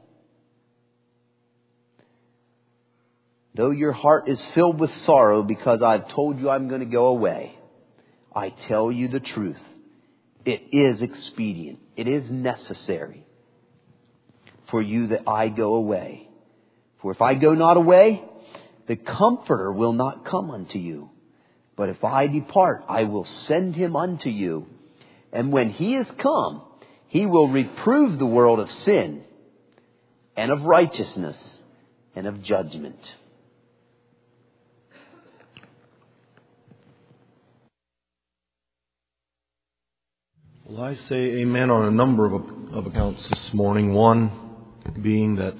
S2: though your heart is filled with sorrow because I've told you I'm going to go away, I tell you the truth. It is expedient. It is necessary for you that I go away. For if I go not away, the Comforter will not come unto you. But if I depart, I will send Him unto you. And when He is come, He will reprove the world of sin, and of righteousness, and of judgment.
S3: Well, I say amen on a number of accounts this morning. One being that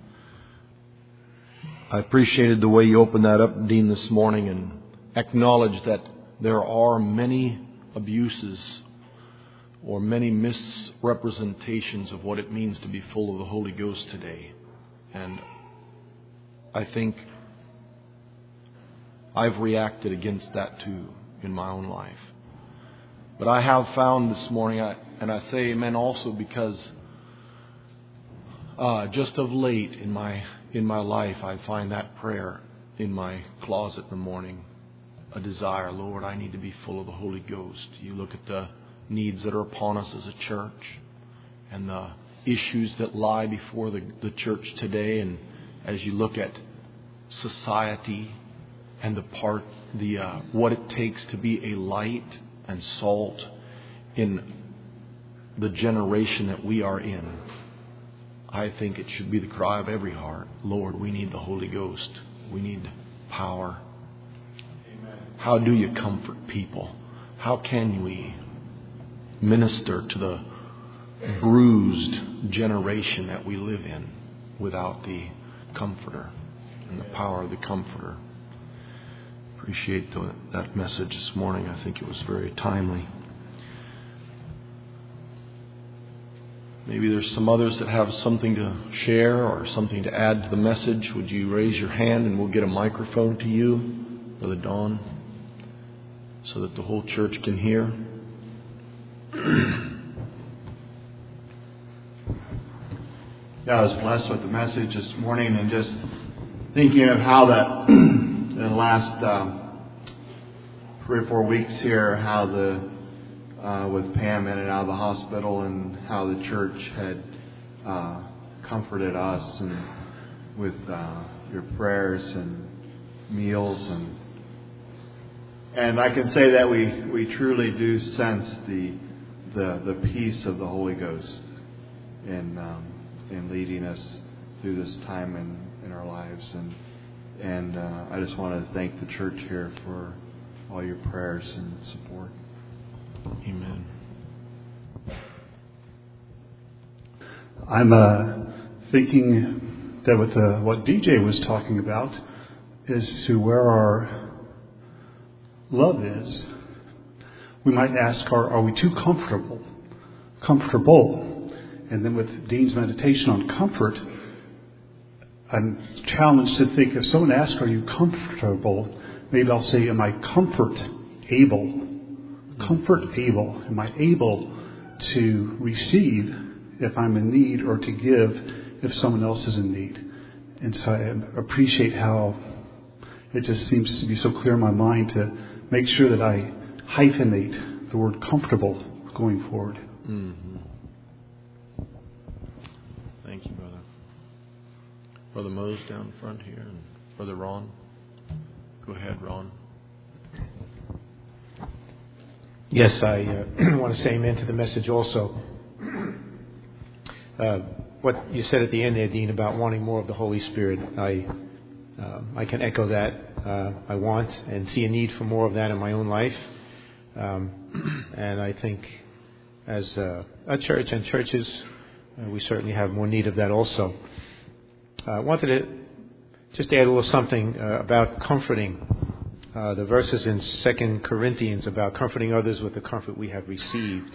S3: I appreciated the way you opened that up, Dean, this morning, and acknowledged that there are many abuses or many misrepresentations of what it means to be full of the Holy Ghost today. And I think I've reacted against that too in my own life. But I have found this morning, and I say amen also because just of late in my life, I find that prayer in my closet in the morning, a desire. Lord, I need to be full of the Holy Ghost. You look at the needs that are upon us as a church and the issues that lie before the church today, and as you look at society and what it takes to be a light and salt in the generation that we are in, I think it should be the cry of every heart. Lord, we need the Holy Ghost. We need power. Amen. How do you comfort people? How can we minister to the bruised generation that we live in without the Comforter and the power of the Comforter? Appreciate that message this morning. I think it was very timely. Maybe there's some others that have something to share or something to add to the message. Would you raise your hand and we'll get a microphone to you, Brother Don, so that the whole church can hear?
S4: Yeah, I was blessed with the message this morning, and just thinking of how that in the last 3 or 4 weeks here, how with Pam in and out of the hospital, and how the church had comforted us and with your prayers and meals, and I can say that we truly do sense the peace of the Holy Ghost in leading us through this time in our lives, and I just want to thank the church here for all your prayers and support.
S3: Amen.
S5: I'm thinking that with what DJ was talking about, as to where our love is. We might ask, are we too comfortable? And then with Dean's meditation on comfort, I'm challenged to think, if someone asks, are you comfortable? Maybe I'll say, am I comfort able? Comfort able. Am I able to receive if I'm in need, or to give if someone else is in need? And so I appreciate how it just seems to be so clear in my mind to make sure that I hyphenate the word comfortable going forward.
S3: Mm-hmm. Thank you, brother. Brother Mose down front here, and Brother Ron. Go ahead, Ron.
S6: Yes, I want to say amen to the message also. What you said at the end there, Dean, about wanting more of the Holy Spirit, I can echo that. I want and see a need for more of that in my own life. And I think as a church and churches, we certainly have more need of that also. I wanted to just add a little something about comforting. The verses in 2 Corinthians about comforting others with the comfort we have received.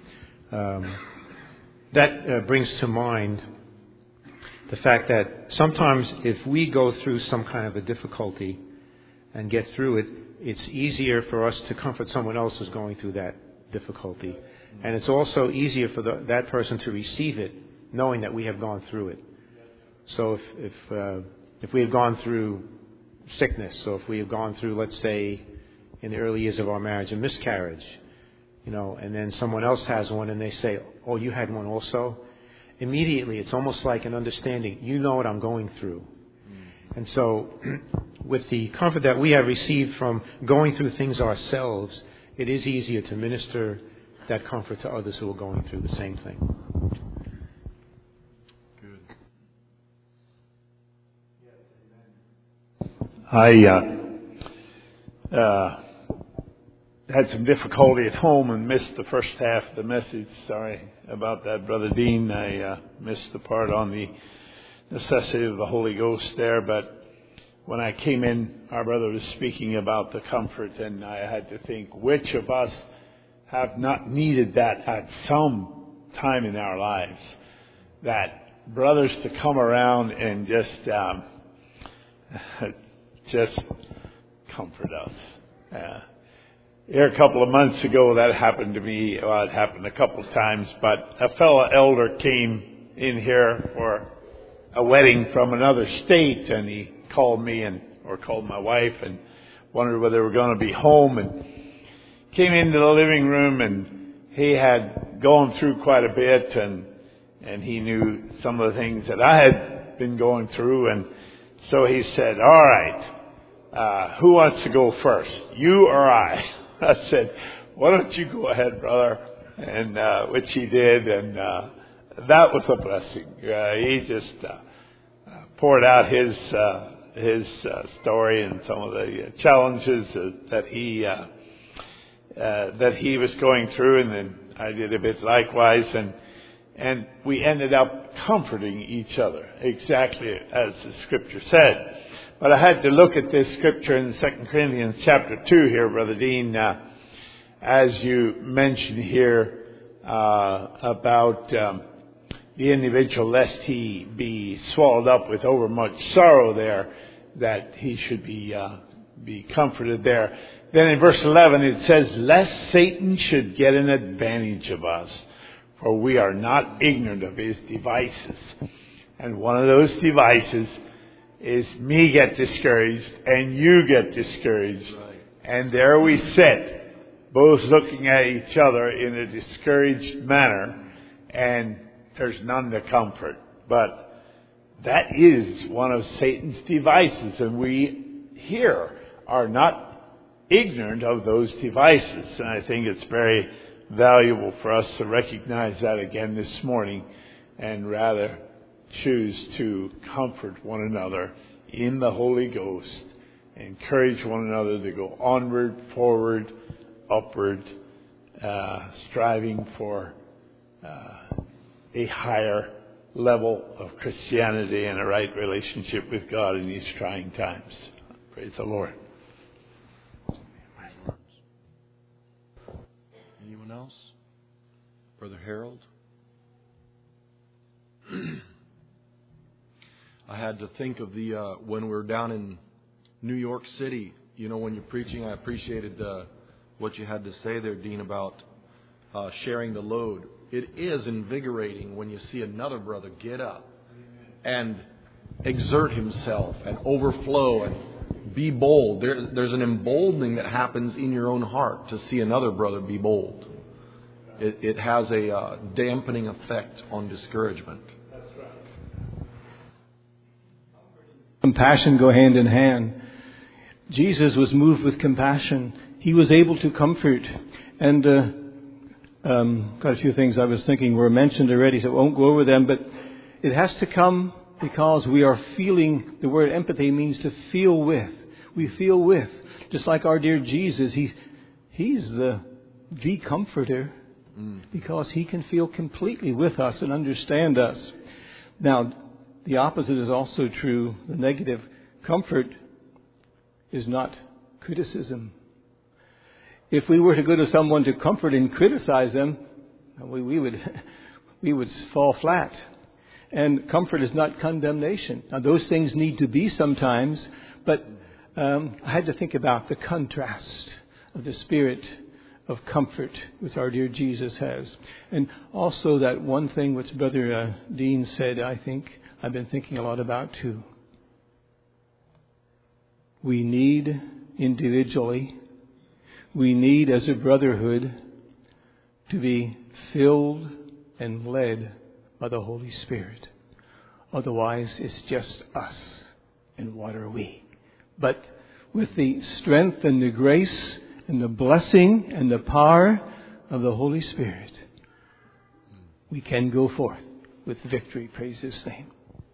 S6: That brings to mind the fact that sometimes if we go through some kind of a difficulty and get through it, it's easier for us to comfort someone else who's going through that difficulty. And it's also easier for that person to receive it, knowing that we have gone through it. So if we have gone through sickness, or if we have gone through, let's say, in the early years of our marriage, a miscarriage, and then someone else has one and they say, oh, you had one also? Immediately, it's almost like an understanding. You know what I'm going through. And so, with the comfort that we have received from going through things ourselves, it is easier to minister that comfort to others who are going through the same thing.
S7: I had some difficulty at home and missed the first half of the message. Sorry about that, Brother Dean. I missed the part on the necessity of the Holy Ghost there. But when I came in, our brother was speaking about the comfort, and I had to think, which of us have not needed that at some time in our lives? That brothers to come around and just comfort us. Here a couple of months ago, that happened to me. Well, it happened a couple of times, but a fellow elder came in here for a wedding from another state, and he called me or called my wife and wondered whether they were going to be home, and came into the living room, and he had gone through quite a bit, and he knew some of the things that I had been going through, and so he said, all right, who wants to go first, you or I? I said, why don't you go ahead, brother? And which he did, and that was a blessing. He just poured out his story and some of the challenges that he was going through, and then I did a bit likewise, and we ended up comforting each other, exactly as the Scripture said. But I had to look at this Scripture in 2 Corinthians chapter 2 here, Brother Dean, as you mentioned here about the individual, lest he be swallowed up with overmuch sorrow there, that he should be comforted there. Then in verse 11 it says, lest Satan should get an advantage of us, for we are not ignorant of his devices. And one of those devices is me get discouraged and you get discouraged. Right. And there we sit, both looking at each other in a discouraged manner, and there's none to comfort. But that is one of Satan's devices, and we here are not ignorant of those devices. And I think it's very valuable for us to recognize that again this morning, and rather choose to comfort one another in the Holy Ghost, encourage one another to go onward, forward, upward, striving for a higher level of Christianity and a right relationship with God in these trying times. Praise the Lord.
S3: Anyone else? Brother Harold? I had to think of when we were down in New York City. You know, when you're preaching, I appreciated what you had to say there, Dean, about sharing the load. It is invigorating when you see another brother get up and exert himself and overflow and be bold. There's an emboldening that happens in your own heart to see another brother be bold. It has a dampening effect on discouragement.
S8: Compassion go hand in hand. Jesus was moved with compassion. He was able to comfort. And got a few things I was thinking were mentioned already, so I won't go over them. But it has to come because we are feeling. The word empathy means to feel with. We feel with. Just like our dear Jesus, He's the comforter because He can feel completely with us and understand us. Now, the opposite is also true. The negative comfort is not criticism. If we were to go to someone to comfort and criticize them, we would fall flat. And comfort is not condemnation. Now, those things need to be sometimes, but I had to think about the contrast of the spirit of comfort which our dear Jesus has. And also that one thing which Brother Dean said, I think I've been thinking a lot about too. We need individually, we need as a brotherhood to be filled and led by the Holy Spirit. Otherwise, it's just us. And what are we? But with the strength and the grace and the blessing and the power of the Holy Spirit, we can go forth with victory. Praise His name.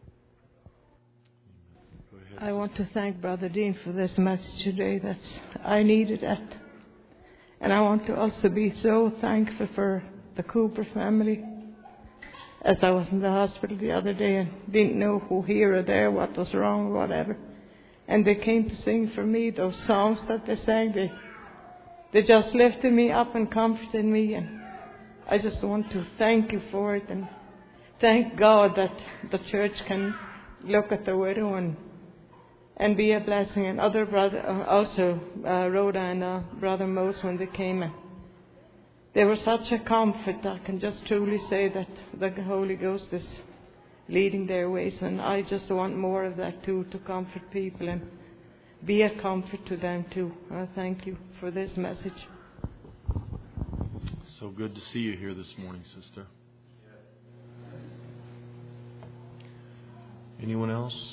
S9: I want to thank Brother Dean for this message today. I needed it. And I want to also be so thankful for the Cooper family. As I was in the hospital the other day and didn't know who here or there, what was wrong, whatever. And they came to sing for me those songs that they sang. They just lifted me up and comforted me. And I just want to thank you for it. And thank God that the church can look at the widow and be a blessing. And other brother, also Rhoda and Brother Mose, when they came in, they were such a comfort. I can just truly say that the Holy Ghost is leading their ways, and I just want more of that too, to comfort people and be a comfort to them too. Thank you for this message.
S3: So good to see you here this morning, sister. Anyone else?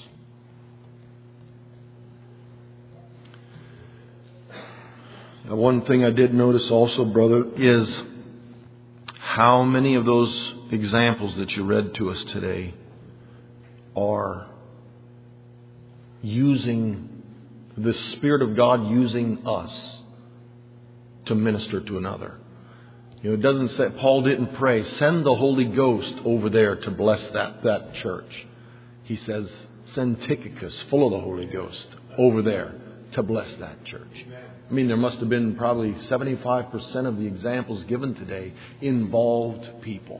S3: Now, one thing I did notice also, brother, is how many of those examples that you read to us today are using the Spirit of God, using us to minister to another. You know, it doesn't say, Paul didn't pray, send the Holy Ghost over there to bless that church. He says, send Tychicus, full of the Holy Ghost, over there to bless that church. I mean, there must have been probably 75% of the examples given today involved people.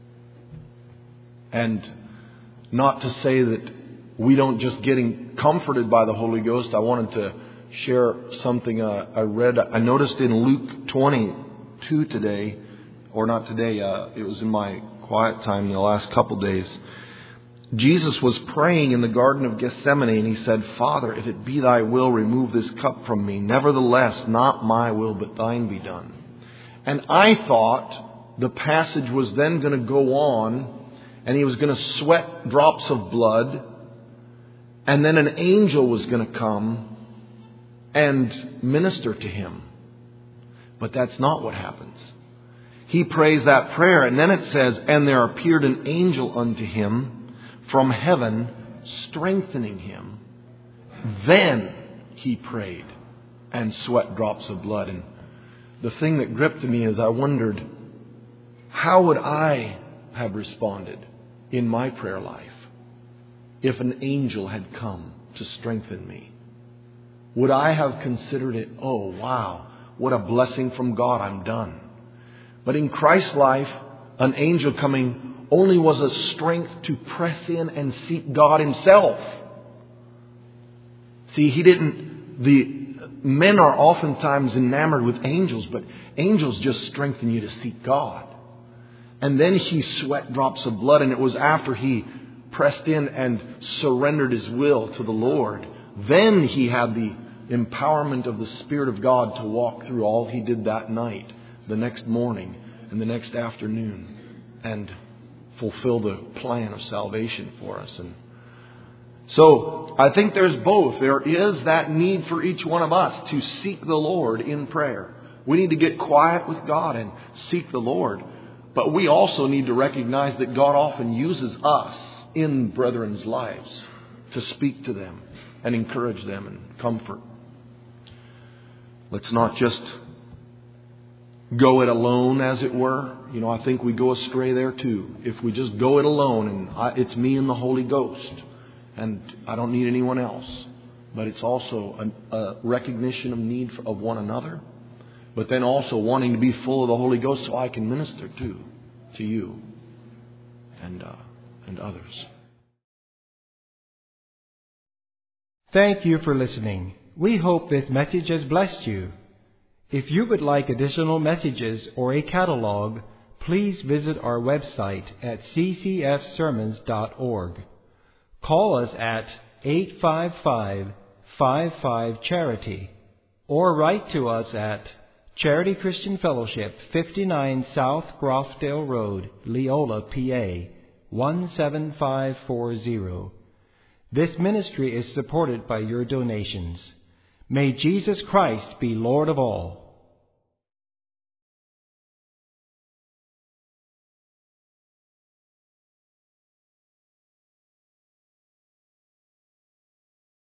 S3: And not to say that we don't just getting comforted by the Holy Ghost. I wanted to share something I read. I noticed in Luke 22 today, or not today, it was in my quiet time in the last couple days. Jesus was praying in the Garden of Gethsemane, and He said, Father, if it be Thy will, remove this cup from me. Nevertheless, not my will, but Thine be done. And I thought the passage was then going to go on, and He was going to sweat drops of blood, and then an angel was going to come and minister to Him. But that's not what happens. He prays that prayer, and then it says, and there appeared an angel unto Him from heaven, strengthening Him. Then He prayed and sweat drops of blood. And the thing that gripped me is I wondered, how would I have responded in my prayer life if an angel had come to strengthen me? would I have considered it, oh wow, what a blessing from God, I'm done. But in Christ's life, an angel coming only was a strength to press in and seek God Himself. See, men are oftentimes enamored with angels, but angels just strengthen you to seek God. And then he sweat drops of blood, and it was after he pressed in and surrendered his will to the Lord. Then he had the empowerment of the Spirit of God to walk through all he did that night, the next morning, and the next afternoon, and fulfill the plan of salvation for us. And so I think there's both. There is that need for each one of us to seek the Lord in prayer. We need to get quiet with God and seek the Lord. But we also need to recognize that God often uses us in brethren's lives to speak to them and encourage them and comfort. Let's not just go it alone, as it were. You know, I think we go astray there too. If we just go it alone and it's me and the Holy Ghost and I don't need anyone else. But it's also a recognition of need of one another. But then also wanting to be full of the Holy Ghost so I can minister to you and others.
S10: Thank you for listening. We hope this message has blessed you. If you would like additional messages or a catalog, please visit our website at ccfsermons.org. Call us at 855-55-CHARITY or write to us at Charity Christian Fellowship, 59 South Groffdale Road, Leola, PA, 17540. This ministry is supported by your donations. May Jesus Christ be Lord of all.